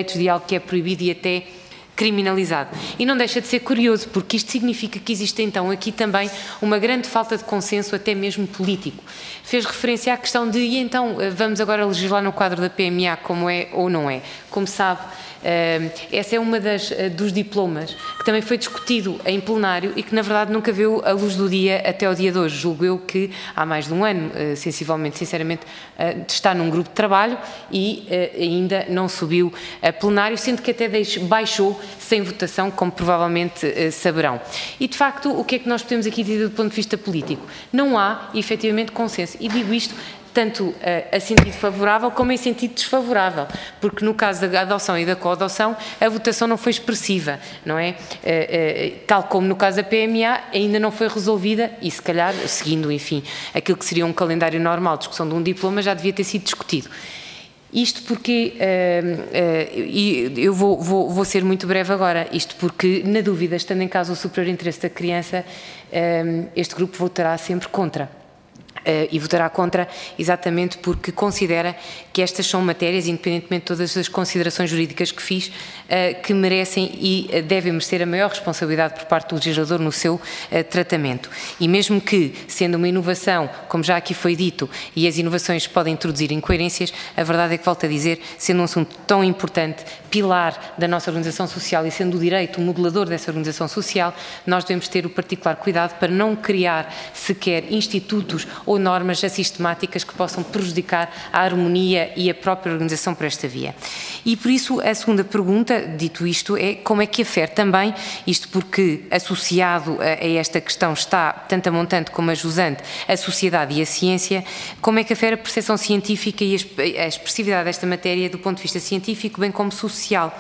que é proibido e até criminalizado. E não deixa de ser curioso, porque isto significa que existe então aqui também uma grande falta de consenso, até mesmo político. Fez referência à questão de, e então, vamos agora legislar no quadro da PMA, como é ou não é? Como sabe, essa é uma dos diplomas que também foi discutido em plenário e que na verdade nunca viu a luz do dia até ao dia de hoje. Julgo eu que há mais de um ano, sensivelmente, sinceramente, está num grupo de trabalho e ainda não subiu a plenário, sendo que até baixou sem votação, como provavelmente saberão. E de facto, o que é que nós podemos aqui dizer do ponto de vista político? Não há efetivamente consenso, e digo isto tanto a sentido favorável como em sentido desfavorável, porque no caso da adoção e da coadoção a votação não foi expressiva, não é? Tal como no caso da PMA ainda não foi resolvida e se calhar, seguindo, enfim, aquilo que seria um calendário normal de discussão de um diploma, já devia ter sido discutido. Isto porque, e eu vou ser muito breve agora, isto porque, na dúvida, estando em causa o superior interesse da criança, este grupo votará sempre contra. E votará contra exatamente porque considera que estas são matérias, independentemente de todas as considerações jurídicas que fiz, que merecem e devem merecer a maior responsabilidade por parte do legislador no seu tratamento. E mesmo que, sendo uma inovação, como já aqui foi dito, e as inovações podem introduzir incoerências, a verdade é que, volto a dizer, sendo um assunto tão importante, pilar da nossa organização social e sendo o direito o modelador dessa organização social, nós devemos ter o particular cuidado para não criar sequer institutos ou normas sistemáticas que possam prejudicar a harmonia e a própria organização por esta via. E por isso a segunda pergunta, dito isto, é como é que afere também, isto porque associado a esta questão está tanto a montante como a jusante, a sociedade e a ciência, como é que afere a percepção científica e a expressividade desta matéria do ponto de vista científico, bem como social.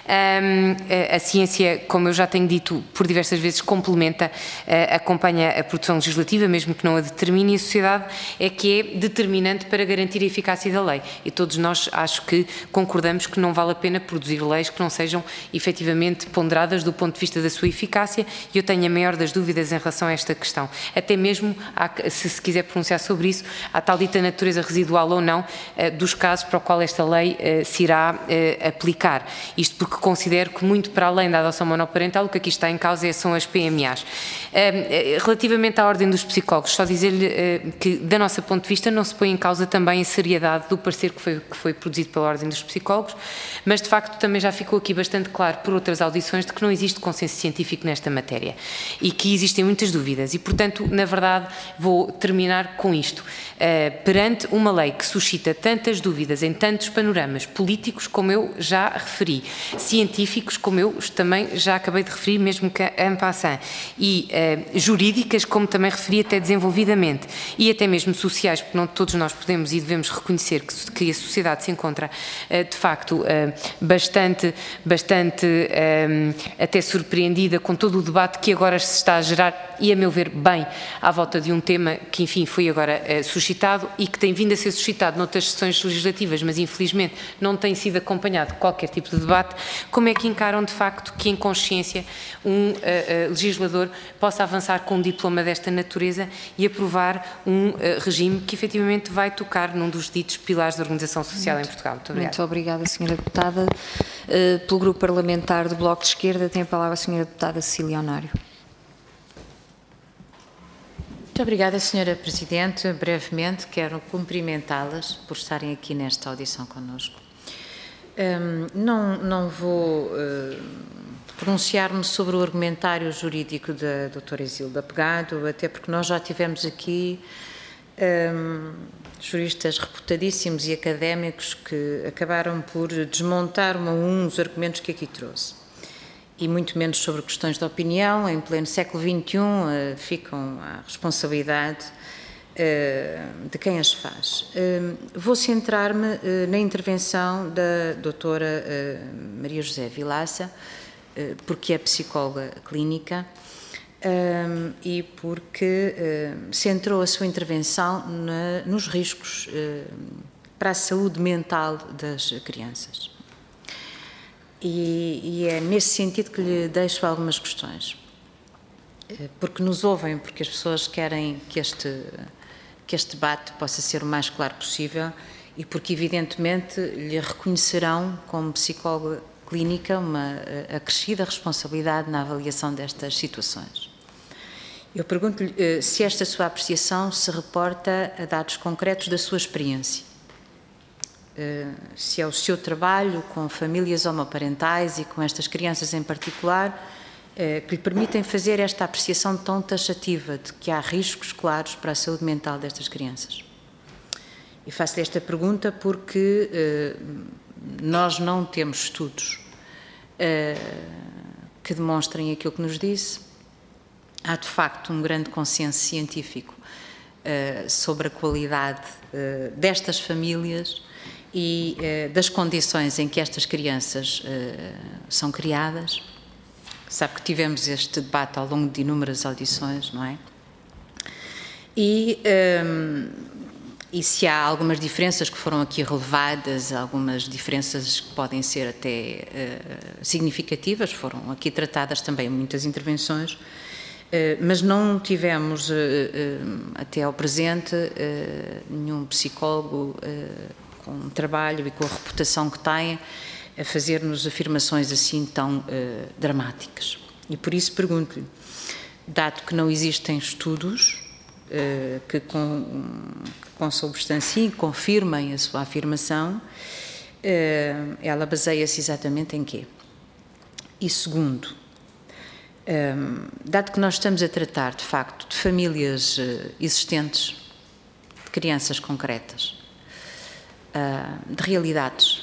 A ciência, como eu já tenho dito por diversas vezes, complementa, acompanha a produção legislativa, mesmo que não a determine, e a sociedade é que é determinante para garantir a eficácia da lei. E todos nós acho que concordamos que não vale a pena produzir leis que não sejam efetivamente ponderadas do ponto de vista da sua eficácia, e eu tenho a maior das dúvidas em relação a esta questão. Até mesmo, se quiser pronunciar sobre isso, a tal dita natureza residual ou não dos casos para o qual esta lei se irá aplicar. Isto porque considero que muito para além da adoção monoparental, o que aqui está em causa são as PMAs. Relativamente à ordem dos psicólogos, só dizer-lhe que, da nossa ponto de vista, não se põe em causa também a seriedade do parecer que foi produzido pela ordem dos psicólogos, mas de facto também já ficou aqui bastante claro por outras audições de que não existe consenso científico nesta matéria e que existem muitas dúvidas e, portanto, na verdade, vou terminar com isto. Perante uma lei que suscita tantas dúvidas em tantos panoramas políticos, como eu já referi, científicos, como eu também já acabei de referir, mesmo que en passant, e jurídicas, como também referi até desenvolvidamente, e até mesmo sociais, porque não todos nós podemos e devemos reconhecer que a sociedade se encontra, de facto, bastante até surpreendida com todo o debate que agora se está a gerar, e a meu ver, bem, à volta de um tema que, enfim, foi agora suscitado e que tem vindo a ser suscitado noutras sessões legislativas, mas infelizmente não tem sido acompanhado de qualquer tipo de debate. Como é que encaram de facto que em consciência um legislador possa avançar com um diploma desta natureza e aprovar um regime que efetivamente vai tocar num dos ditos pilares da organização social em Portugal? Muito obrigada. Muito obrigada, Sra. Deputada. Pelo Grupo Parlamentar do Bloco de Esquerda tem a palavra a Sra. Deputada Cecília Honário. Muito obrigada, Sra. Presidente. Brevemente, quero cumprimentá-las por estarem aqui nesta audição connosco. Não vou pronunciar-me sobre o argumentário jurídico da doutora Isilda Pegado, até porque nós já tivemos aqui juristas reputadíssimos e académicos que acabaram por desmontar os argumentos que aqui trouxe. E muito menos sobre questões de opinião, em pleno século XXI, ficam à responsabilidade de quem as faz. Vou centrar-me na intervenção da doutora Maria José Vilaça, porque é psicóloga clínica e porque centrou a sua intervenção nos riscos para a saúde mental das crianças. E é nesse sentido que lhe deixo algumas questões. Porque nos ouvem, porque as pessoas querem que este debate possa ser o mais claro possível e porque, evidentemente, lhe reconhecerão como psicóloga clínica uma acrescida responsabilidade na avaliação destas situações. Eu pergunto-lhe se esta sua apreciação se reporta a dados concretos da sua experiência, se é o seu trabalho com famílias homoparentais e com estas crianças em particular que lhe permitem fazer esta apreciação tão taxativa de que há riscos claros para a saúde mental destas crianças. E faço-lhe esta pergunta porque nós não temos estudos que demonstrem aquilo que nos disse. Há, de facto, um grande consenso científico sobre a qualidade destas famílias e das condições em que estas crianças são criadas. Sabe que tivemos este debate ao longo de inúmeras audições, não é? E se há algumas diferenças que foram aqui relevadas, algumas diferenças que podem ser até significativas, foram aqui tratadas também em muitas intervenções, mas não tivemos até ao presente nenhum psicólogo com um trabalho e com a reputação que tem a fazer-nos afirmações assim tão dramáticas. E por isso pergunto-lhe, dado que não existem estudos que consubstanciem e confirmem a sua afirmação, ela baseia-se exatamente em quê? E segundo, dado que nós estamos a tratar, de facto, de famílias existentes, de crianças concretas, de realidades,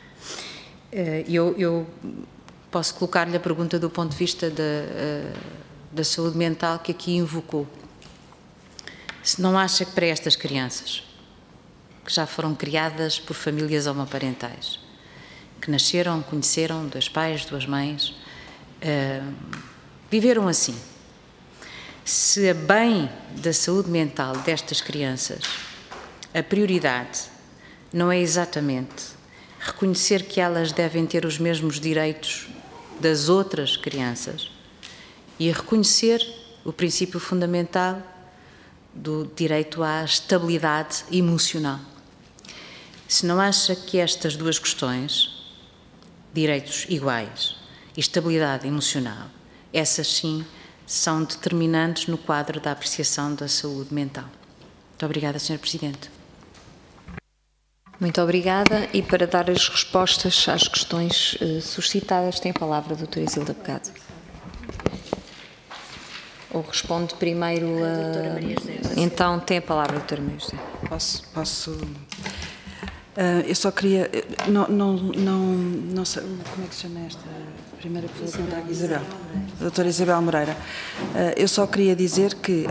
eu posso colocar-lhe a pergunta do ponto de vista da saúde mental que aqui invocou. Se não acha que para estas crianças, que já foram criadas por famílias homoparentais, que nasceram, conheceram 2 pais, 2 mães, viveram assim, se a bem da saúde mental destas crianças, a prioridade não é exatamente reconhecer que elas devem ter os mesmos direitos das outras crianças e reconhecer o princípio fundamental do direito à estabilidade emocional. Se não acha que estas 2 questões, direitos iguais e estabilidade emocional, essas sim são determinantes no quadro da apreciação da saúde mental. Muito obrigada, Sra. Presidente. Muito obrigada. E para dar as respostas às questões suscitadas, tem a palavra a doutora Isilda Pecado. Ou responde primeiro a doutora Maria José? Então, tem a palavra a doutora Maria José. Posso... eu só queria... Não sei... Como é que se chama esta primeira pessoa? Isabel. A doutora Isabel Moreira. Eu só queria dizer que...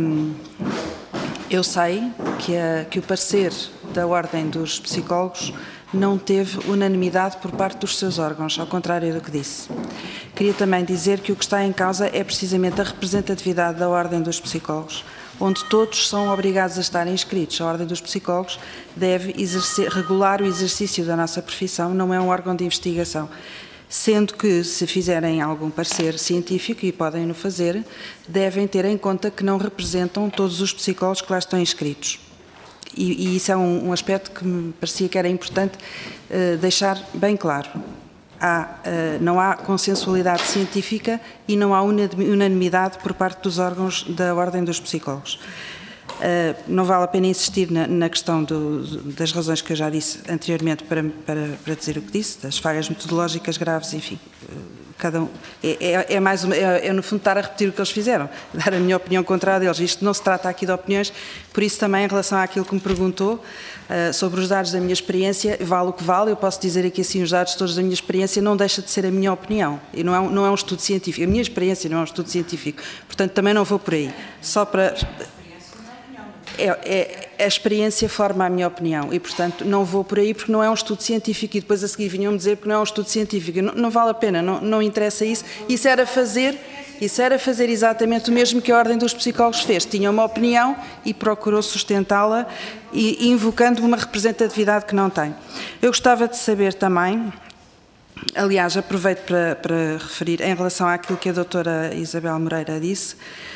eu sei que o parecer da Ordem dos Psicólogos não teve unanimidade por parte dos seus órgãos, ao contrário do que disse. Queria também dizer que o que está em causa é precisamente a representatividade da Ordem dos Psicólogos, onde todos são obrigados a estarem inscritos. A Ordem dos Psicólogos deve regular o exercício da nossa profissão, não é um órgão de investigação. Sendo que, se fizerem algum parecer científico, e podem-no fazer, devem ter em conta que não representam todos os psicólogos que lá estão inscritos. E isso é um aspecto que me parecia que era importante deixar bem claro. Não há consensualidade científica e não há unanimidade por parte dos órgãos da Ordem dos Psicólogos. Não vale a pena insistir na questão das razões que eu já disse anteriormente para dizer o que disse, das falhas metodológicas graves, enfim. Cada um, no fundo estar a repetir o que eles fizeram, dar a minha opinião contra a deles. Isto não se trata aqui de opiniões, por isso também em relação àquilo que me perguntou sobre os dados da minha experiência, vale o que vale, eu posso dizer aqui assim, os dados todos da minha experiência não deixa de ser a minha opinião, e não é um estudo científico, a minha experiência não é um estudo científico, portanto também não vou por aí, só para... a experiência forma a minha opinião e, portanto, não vou por aí porque não é um estudo científico e depois a seguir vinham-me dizer que não é um estudo científico. Não vale a pena, não interessa isso. Isso era fazer exatamente o mesmo que a Ordem dos Psicólogos fez. Tinha uma opinião e procurou sustentá-la e invocando uma representatividade que não tem. Eu gostava de saber também, aliás, aproveito para referir em relação àquilo que a doutora Isabel Moreira disse.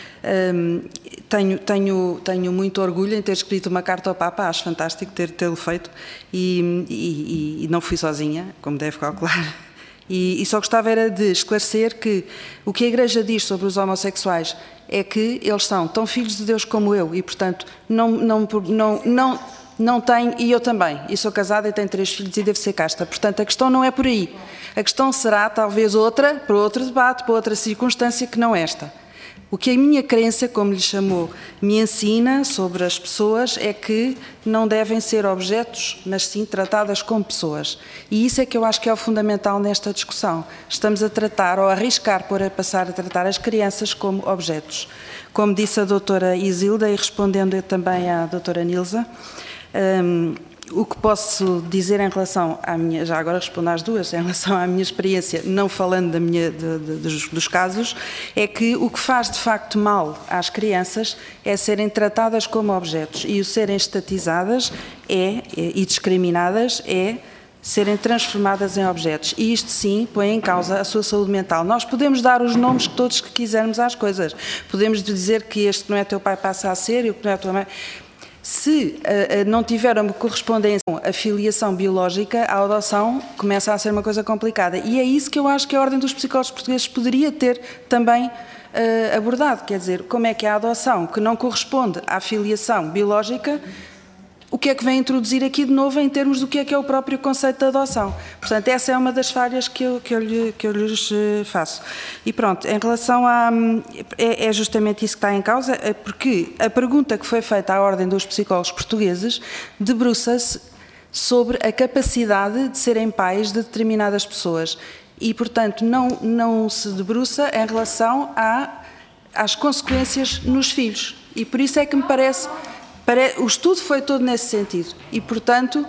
Tenho muito orgulho em ter escrito uma carta ao Papa, acho fantástico tê-lo feito e não fui sozinha, como deve calcular, E só gostava era de esclarecer que o que a Igreja diz sobre os homossexuais é que eles são tão filhos de Deus como eu e, portanto, não têm, e eu também, e sou casada e tenho 3 filhos e devo ser casta. Portanto, a questão não é por aí. A questão será, talvez, outra, para outro debate, para outra circunstância que não esta. O que a minha crença, como lhe chamou, me ensina sobre as pessoas é que não devem ser objetos, mas sim tratadas como pessoas. E isso é que eu acho que é o fundamental nesta discussão. Estamos a tratar, ou a arriscar por passar a tratar as crianças como objetos. Como disse a doutora Isilda, e respondendo também à doutora Nilza, o que posso dizer em relação à minha, já agora respondo às duas, em relação à minha experiência, não falando dos casos, é que o que faz de facto mal às crianças é serem tratadas como objetos e o serem estatizadas e discriminadas é serem transformadas em objetos. E isto sim põe em causa a sua saúde mental. Nós podemos dar os nomes todos que quisermos às coisas. Podemos dizer que este não é teu pai, passa a ser, e o que não é tua mãe. Se não tiver uma correspondência com a filiação biológica, a adoção começa a ser uma coisa complicada. E é isso que eu acho que a Ordem dos Psicólogos Portugueses poderia ter também abordado. Quer dizer, como é que a adoção, que não corresponde à filiação biológica, o que é que vem introduzir aqui de novo em termos do que é o próprio conceito de adoção. Portanto, essa é uma das falhas que eu lhes faço. E pronto, em relação a... É justamente isso que está em causa, porque a pergunta que foi feita à Ordem dos Psicólogos Portugueses debruça-se sobre a capacidade de serem pais de determinadas pessoas e, portanto, não se debruça em relação às consequências nos filhos. E por isso é que me parece... O estudo foi todo nesse sentido e, portanto,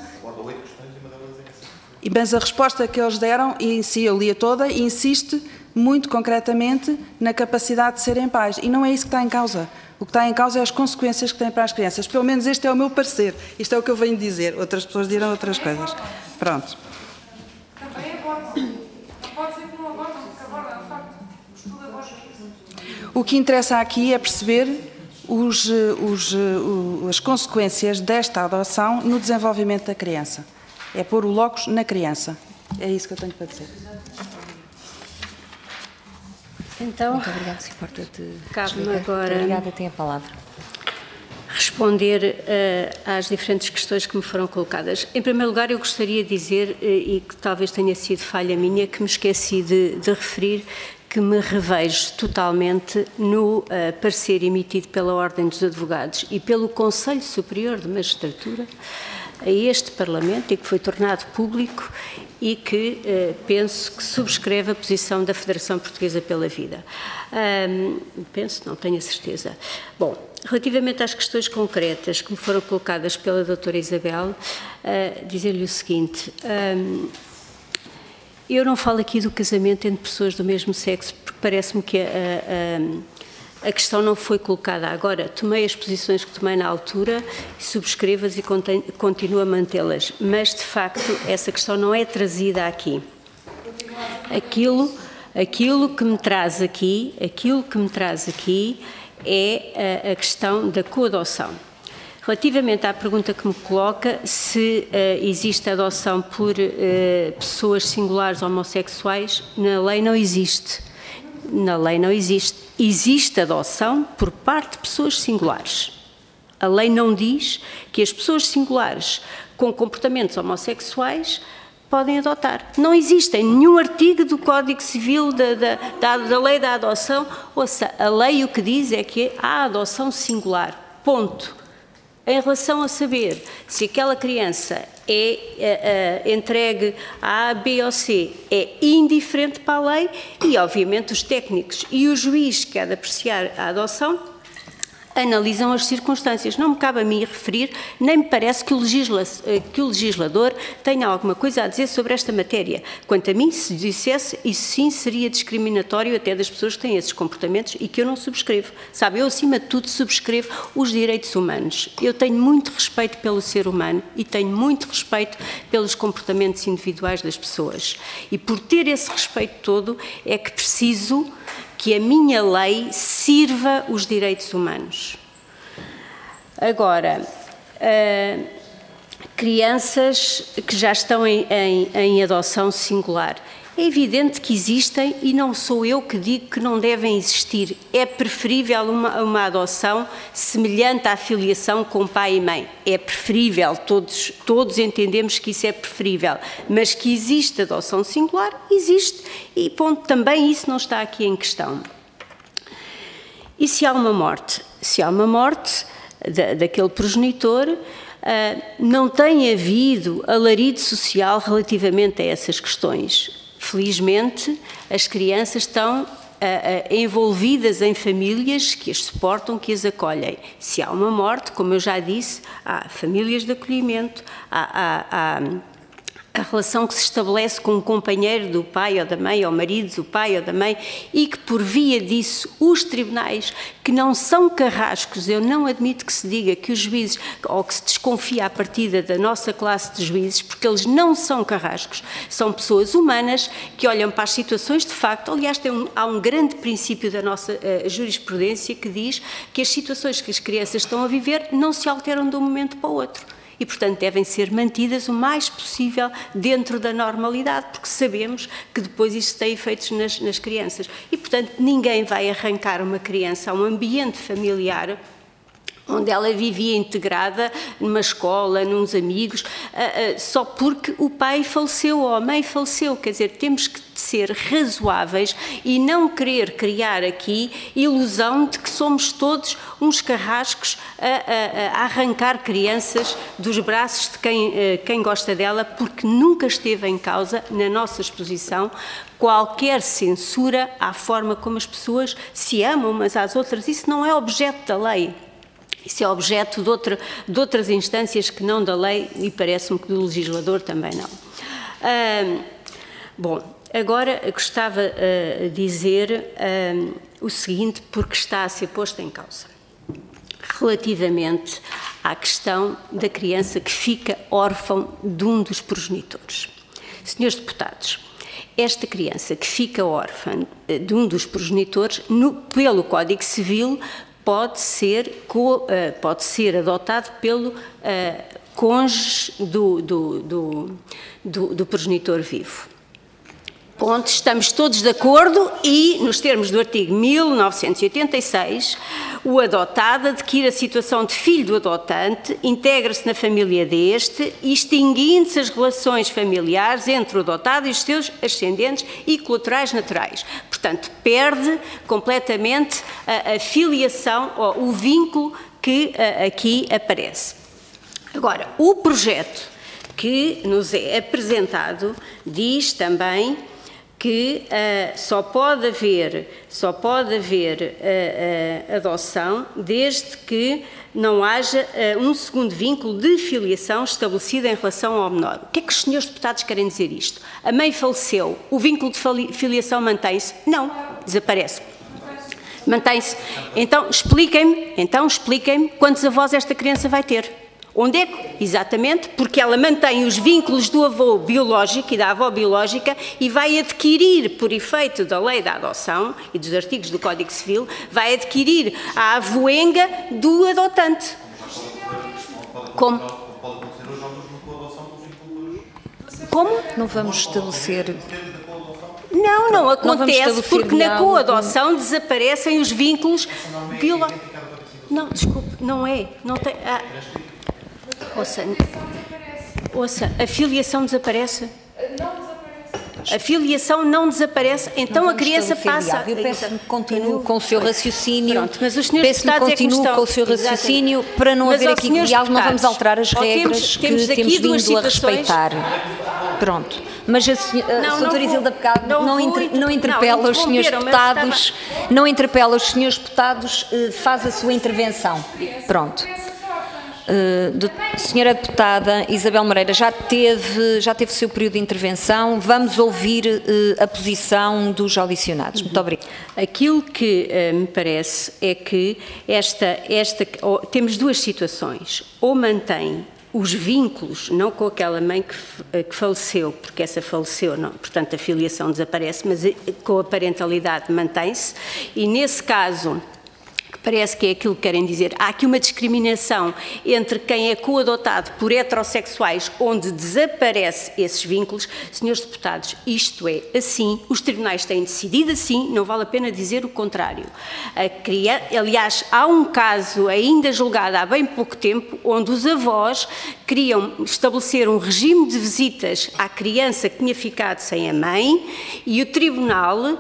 mas a resposta que eles deram, e em si eu li-a toda, insiste muito concretamente na capacidade de serem pais. E não é isso que está em causa. O que está em causa é as consequências que têm para as crianças. Pelo menos este é o meu parecer. Isto é o que eu venho dizer. Outras pessoas dirão outras coisas. Pronto. Também aborda. Não pode ser que não abordam, porque aborda, de facto, o estudo aborda isso. O que interessa aqui é perceber as consequências desta adoção no desenvolvimento da criança. É pôr o locus na criança. É isso que eu tenho para dizer. Então, muito obrigada, se importa de... cabe-me agora... Obrigada, tem a palavra. Responder às diferentes questões que me foram colocadas. Em primeiro lugar, eu gostaria de dizer, e que talvez tenha sido falha minha, que me esqueci de referir, que me revejo totalmente no parecer emitido pela Ordem dos Advogados e pelo Conselho Superior de Magistratura a este Parlamento e que foi tornado público e que penso que subscreve a posição da Federação Portuguesa pela Vida. Penso, não tenho a certeza. Bom, relativamente às questões concretas que me foram colocadas pela doutora Isabel, dizer-lhe o seguinte... Eu não falo aqui do casamento entre pessoas do mesmo sexo, porque parece-me que a questão não foi colocada agora. Tomei as posições que tomei na altura, subscrevo-as e continuo a mantê-las, mas, de facto, essa questão não é trazida aqui. Aquilo que me traz aqui é a questão da coadoção. Relativamente à pergunta que me coloca, se existe adoção por pessoas singulares homossexuais, na lei não existe. Na lei não existe. Existe adoção por parte de pessoas singulares. A lei não diz que as pessoas singulares com comportamentos homossexuais podem adotar. Não existe em nenhum artigo do Código Civil da lei da adoção. Ouça, a lei o que diz é que há adoção singular. Ponto. Em relação a saber se aquela criança é entregue a A, B ou C, é indiferente para a lei e, obviamente, os técnicos e o juiz que há de apreciar a adoção analisam as circunstâncias. Não me cabe a mim referir, nem me parece que o legislador tenha alguma coisa a dizer sobre esta matéria. Quanto a mim, se dissesse, isso sim seria discriminatório até das pessoas que têm esses comportamentos e que eu não subscrevo. Sabe, eu acima de tudo subscrevo os direitos humanos. Eu tenho muito respeito pelo ser humano e tenho muito respeito pelos comportamentos individuais das pessoas. E por ter esse respeito todo é que preciso que a minha lei sirva os direitos humanos. Agora, crianças que já estão em adoção singular. É evidente que existem e não sou eu que digo que não devem existir. É preferível uma adoção semelhante à filiação com pai e mãe. É preferível, todos entendemos que isso é preferível, mas que existe adoção singular, existe, e ponto, também isso não está aqui em questão. E se há uma morte? Se há uma morte daquele progenitor, não tem havido alarido social relativamente a essas questões. Felizmente, as crianças estão envolvidas em famílias que as suportam, que as acolhem. Se há uma morte, como eu já disse, há famílias de acolhimento, há a relação que se estabelece com o companheiro do pai ou da mãe, ou marido do pai ou da mãe, e que por via disso os tribunais, que não são carrascos, eu não admito que se diga que os juízes, ou que se desconfia à partida da nossa classe de juízes, porque eles não são carrascos, são pessoas humanas que olham para as situações de facto. Aliás, há um grande princípio da nossa jurisprudência que diz que as situações que as crianças estão a viver não se alteram de um momento para o outro. E, portanto, devem ser mantidas o mais possível dentro da normalidade, porque sabemos que depois isso tem efeitos nas crianças. E, portanto, ninguém vai arrancar uma criança a um ambiente familiar onde ela vivia integrada numa escola, nos amigos, só porque o pai faleceu ou a mãe faleceu. Quer dizer, temos que ser razoáveis e não querer criar aqui ilusão de que somos todos uns carrascos a arrancar crianças dos braços de quem gosta dela, porque nunca esteve em causa, na nossa exposição, qualquer censura à forma como as pessoas se amam umas às outras. Isso não é objeto da lei. Isso é objeto de outras instâncias que não da lei, e parece-me que do legislador também não. Bom, agora gostava de dizer o seguinte, porque está a ser posto em causa. Relativamente à questão da criança que fica órfã de um dos progenitores. Senhores deputados, esta criança que fica órfã de um dos progenitores, pelo Código Civil, pode ser adotado pelo cônjuge do progenitor vivo. Ponto, estamos todos de acordo e, nos termos do artigo 1986, o adotado adquire a situação de filho do adotante, integra-se na família deste, extinguindo-se as relações familiares entre o adotado e os seus ascendentes e colaterais naturais. Portanto, perde completamente a filiação ou o vínculo que aqui aparece. Agora, o projeto que nos é apresentado diz também que só pode haver adoção desde que não haja um segundo vínculo de filiação estabelecido em relação ao menor. O que é que os senhores deputados querem dizer isto? A mãe faleceu, o vínculo de filiação mantém-se? Não, desaparece. Mantém-se. Então expliquem-me quantos avós esta criança vai ter. Onde é que? Exatamente, porque ela mantém os vínculos do avô biológico e da avó biológica e vai adquirir, por efeito da lei da adoção e dos artigos do Código Civil, vai adquirir a avoenga do adotante. Como? Como? Não vamos estabelecer... Não acontece, porque na coadoção desaparecem os vínculos biológicos. Não, desculpe, não é. Não tem... Ouça, a filiação desaparece? Não desaparece. A filiação não desaparece, então a criança passa... Eu peço-me que continue com o seu raciocínio. Pronto, mas os senhores deputados é que estão... com o seu raciocínio, para não haver aqui diálogo, não vamos alterar as regras que temos vindo a respeitar. Pronto. Mas a doutora Isilda Pecado não interpela os senhores deputados, não interpela os senhores deputados, faz a sua intervenção. Pronto. Senhora deputada Isabel Moreira, já teve o seu período de intervenção, vamos ouvir a posição dos audicionados. Muito obrigada. Aquilo que me parece é que temos duas situações, ou mantém os vínculos, não com aquela mãe que faleceu, porque essa faleceu, não, portanto a filiação desaparece, mas com a parentalidade mantém-se, e nesse caso... Parece que é aquilo que querem dizer. Há aqui uma discriminação entre quem é coadotado por heterossexuais, onde desaparece esses vínculos. Senhores deputados, isto é assim, os tribunais têm decidido assim, não vale a pena dizer o contrário. Aliás, há um caso ainda julgado há bem pouco tempo, onde os avós queriam estabelecer um regime de visitas à criança que tinha ficado sem a mãe e o tribunal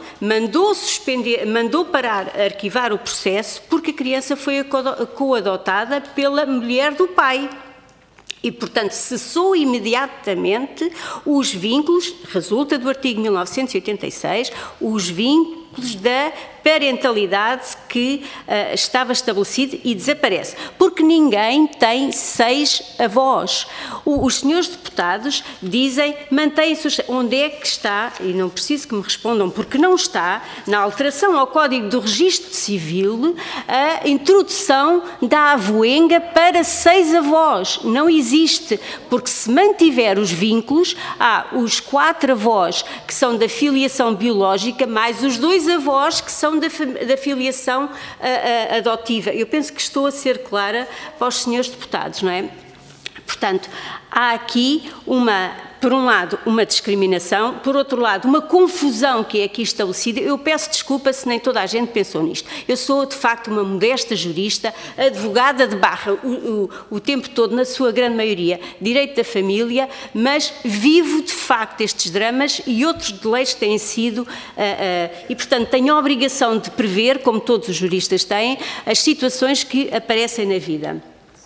mandou parar, arquivar o processo, porque a criança foi coadotada pela mulher do pai. E, portanto, cessou imediatamente os vínculos, resulta do artigo 1986, os vínculos da parentalidade que estava estabelecido e desaparece, porque ninguém tem 6 avós. Os senhores deputados dizem, mantém-se, onde é que está, e não preciso que me respondam, porque não está, na alteração ao Código do Registro Civil, a introdução da avoenga para 6 avós. Não existe, porque se mantiver os vínculos, há os 4 avós que são da filiação biológica, mais os 2 avós que são da filiação adotiva. Eu penso que estou a ser clara para os senhores deputados, não é? Portanto, há aqui por um lado, uma discriminação, por outro lado, uma confusão que é aqui estabelecida. Eu peço desculpa se nem toda a gente pensou nisto. Eu sou, de facto, uma modesta jurista, advogada de barra o tempo todo, na sua grande maioria, direito da família, mas vivo, de facto, estes dramas e outros deleits têm sido, e, portanto, tenho a obrigação de prever, como todos os juristas têm, as situações que aparecem na vida.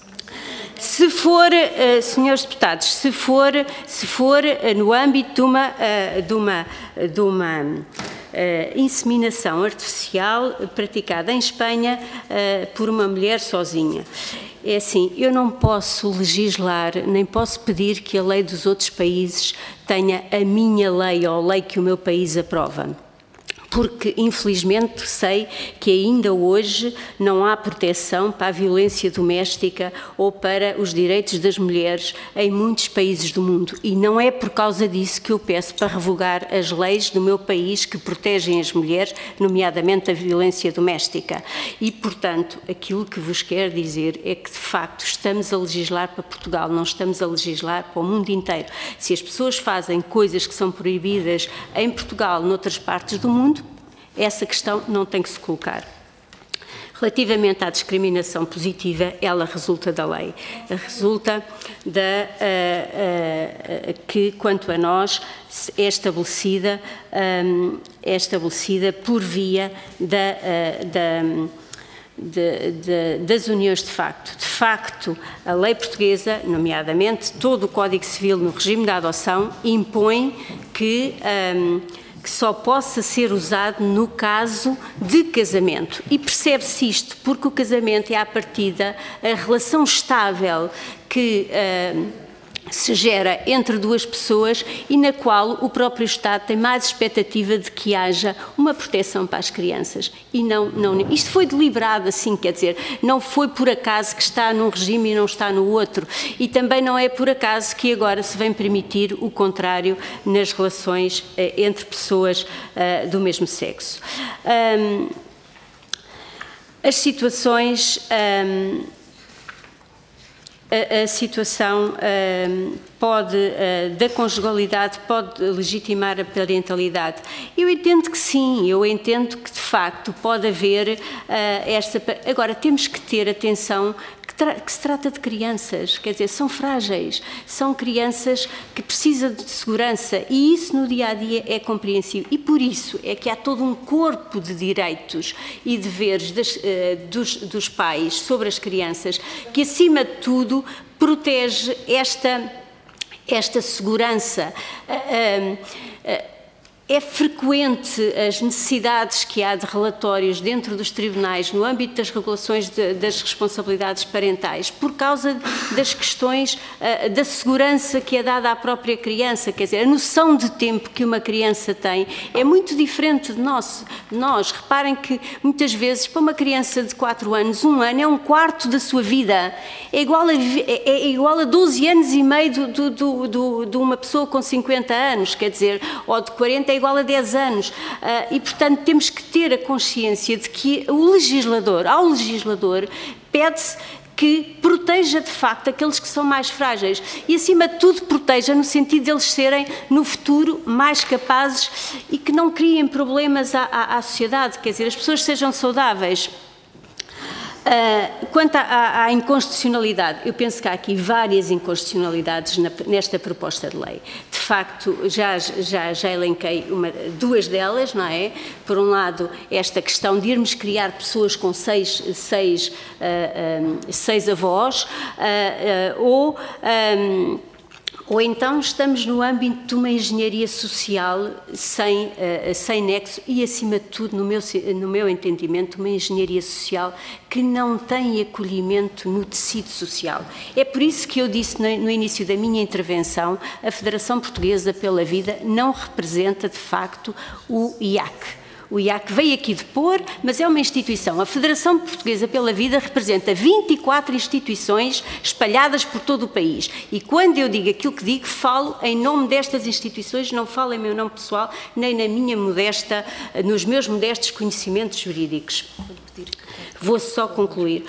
Se for, senhores deputados, se for no âmbito de uma inseminação artificial praticada em Espanha por uma mulher sozinha, é assim, eu não posso legislar, nem posso pedir que a lei dos outros países tenha a minha lei ou a lei que o meu país aprova. Porque, infelizmente, sei que ainda hoje não há proteção para a violência doméstica ou para os direitos das mulheres em muitos países do mundo. E não é por causa disso que eu peço para revogar as leis do meu país que protegem as mulheres, nomeadamente a violência doméstica. E, portanto, aquilo que vos quero dizer é que, de facto, estamos a legislar para Portugal, não estamos a legislar para o mundo inteiro. Se as pessoas fazem coisas que são proibidas em Portugal, noutras partes do mundo, essa questão não tem que se colocar. Relativamente à discriminação positiva, ela resulta da lei. Resulta que, quanto a nós, é estabelecida por via das uniões de facto. De facto, a lei portuguesa, nomeadamente todo o Código Civil no regime da adoção, impõe que só possa ser usado no caso de casamento. E percebe-se isto porque o casamento é, à partida, a relação estável que se gera entre duas pessoas e na qual o próprio Estado tem mais expectativa de que haja uma proteção para as crianças. E não, isto foi deliberado assim, quer dizer, não foi por acaso que está num regime e não está no outro. E também não é por acaso que agora se vem permitir o contrário nas relações entre pessoas do mesmo sexo. As situações... A situação da conjugalidade pode legitimar a parentalidade. Eu entendo que sim, eu entendo que de facto pode haver esta... Agora, temos que ter atenção que se trata de crianças, quer dizer, são frágeis, são crianças que precisam de segurança e isso no dia-a-dia é compreensível. E por isso é que há todo um corpo de direitos e deveres dos pais sobre as crianças que, acima de tudo, protege esta segurança. É frequente as necessidades que há de relatórios dentro dos tribunais no âmbito das regulações das responsabilidades parentais por causa das questões da segurança que é dada à própria criança, quer dizer, a noção de tempo que uma criança tem é muito diferente de nós. Reparem que muitas vezes para uma criança de 4 anos, 1 ano é um quarto da sua vida, é igual a 12 anos e meio de uma pessoa com 50 anos, quer dizer, ou de 40 igual a 10 anos. E, portanto, temos que ter a consciência de que ao legislador, pede-se que proteja de facto aqueles que são mais frágeis e, acima de tudo, proteja no sentido de eles serem, no futuro, mais capazes e que não criem problemas à sociedade, quer dizer, as pessoas sejam saudáveis. Quanto à inconstitucionalidade, eu penso que há aqui várias inconstitucionalidades nesta proposta de lei. De facto, já elenquei duas delas, não é? Por um lado, esta questão de irmos criar pessoas com seis avós, ou então estamos no âmbito de uma engenharia social sem nexo e, acima de tudo, no meu entendimento, uma engenharia social que não tem acolhimento no tecido social. É por isso que eu disse no início da minha intervenção, a Federação Portuguesa pela Vida não representa, de facto, o IAC. O IAC veio aqui depor, mas é uma instituição. A Federação Portuguesa pela Vida representa 24 instituições espalhadas por todo o país. E quando eu digo aquilo que digo, falo em nome destas instituições, não falo em meu nome pessoal, nem nos meus modestos conhecimentos jurídicos. Vou só concluir.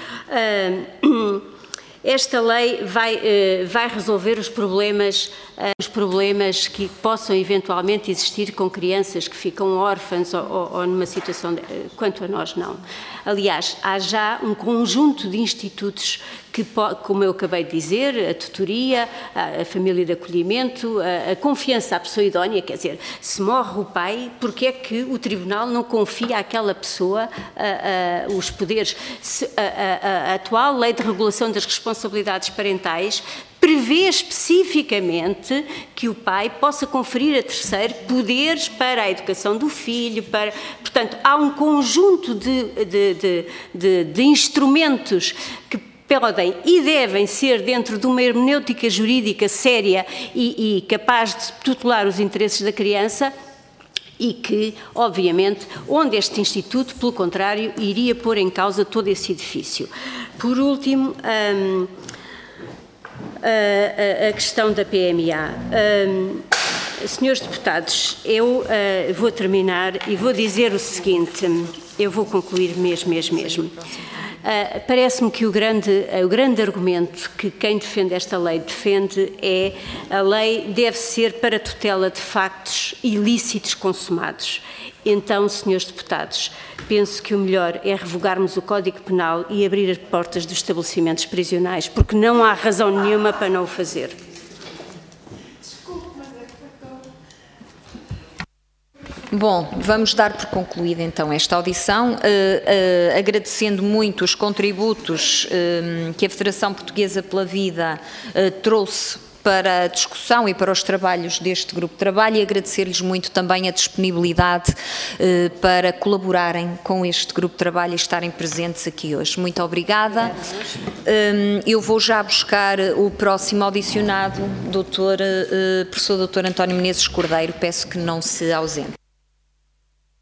Esta lei vai resolver os problemas que possam eventualmente existir com crianças que ficam órfãs ou numa situação, quanto a nós não. Aliás, há já um conjunto de institutos que, como eu acabei de dizer, a tutoria, a família de acolhimento, a confiança à pessoa idónea, quer dizer, se morre o pai, porque é que o Tribunal não confia àquela pessoa os poderes? A atual Lei de Regulação das Responsabilidades Parentais prevê especificamente que o pai possa conferir a terceiro poderes para a educação do filho, portanto, há um conjunto de instrumentos que podem e devem ser dentro de uma hermenêutica jurídica séria e capaz de tutelar os interesses da criança e que, obviamente, onde este Instituto, pelo contrário, iria pôr em causa todo esse edifício. Por último, a questão da PMA. Senhores deputados, eu vou terminar e vou dizer o seguinte, eu vou concluir mesmo. Parece-me que o grande argumento que quem defende esta lei defende é a lei deve ser para tutela de factos ilícitos consumados. Então, senhores deputados, penso que o melhor é revogarmos o Código Penal e abrir as portas dos estabelecimentos prisionais, porque não há razão nenhuma para não o fazer. Bom, vamos dar por concluída então esta audição, agradecendo muito os contributos que a Federação Portuguesa pela Vida trouxe para a discussão e para os trabalhos deste grupo de trabalho e agradecer-lhes muito também a disponibilidade para colaborarem com este grupo de trabalho e estarem presentes aqui hoje. Muito obrigada. Eu vou já buscar o próximo audicionado, professor Dr. António Menezes Cordeiro, peço que não se ausente.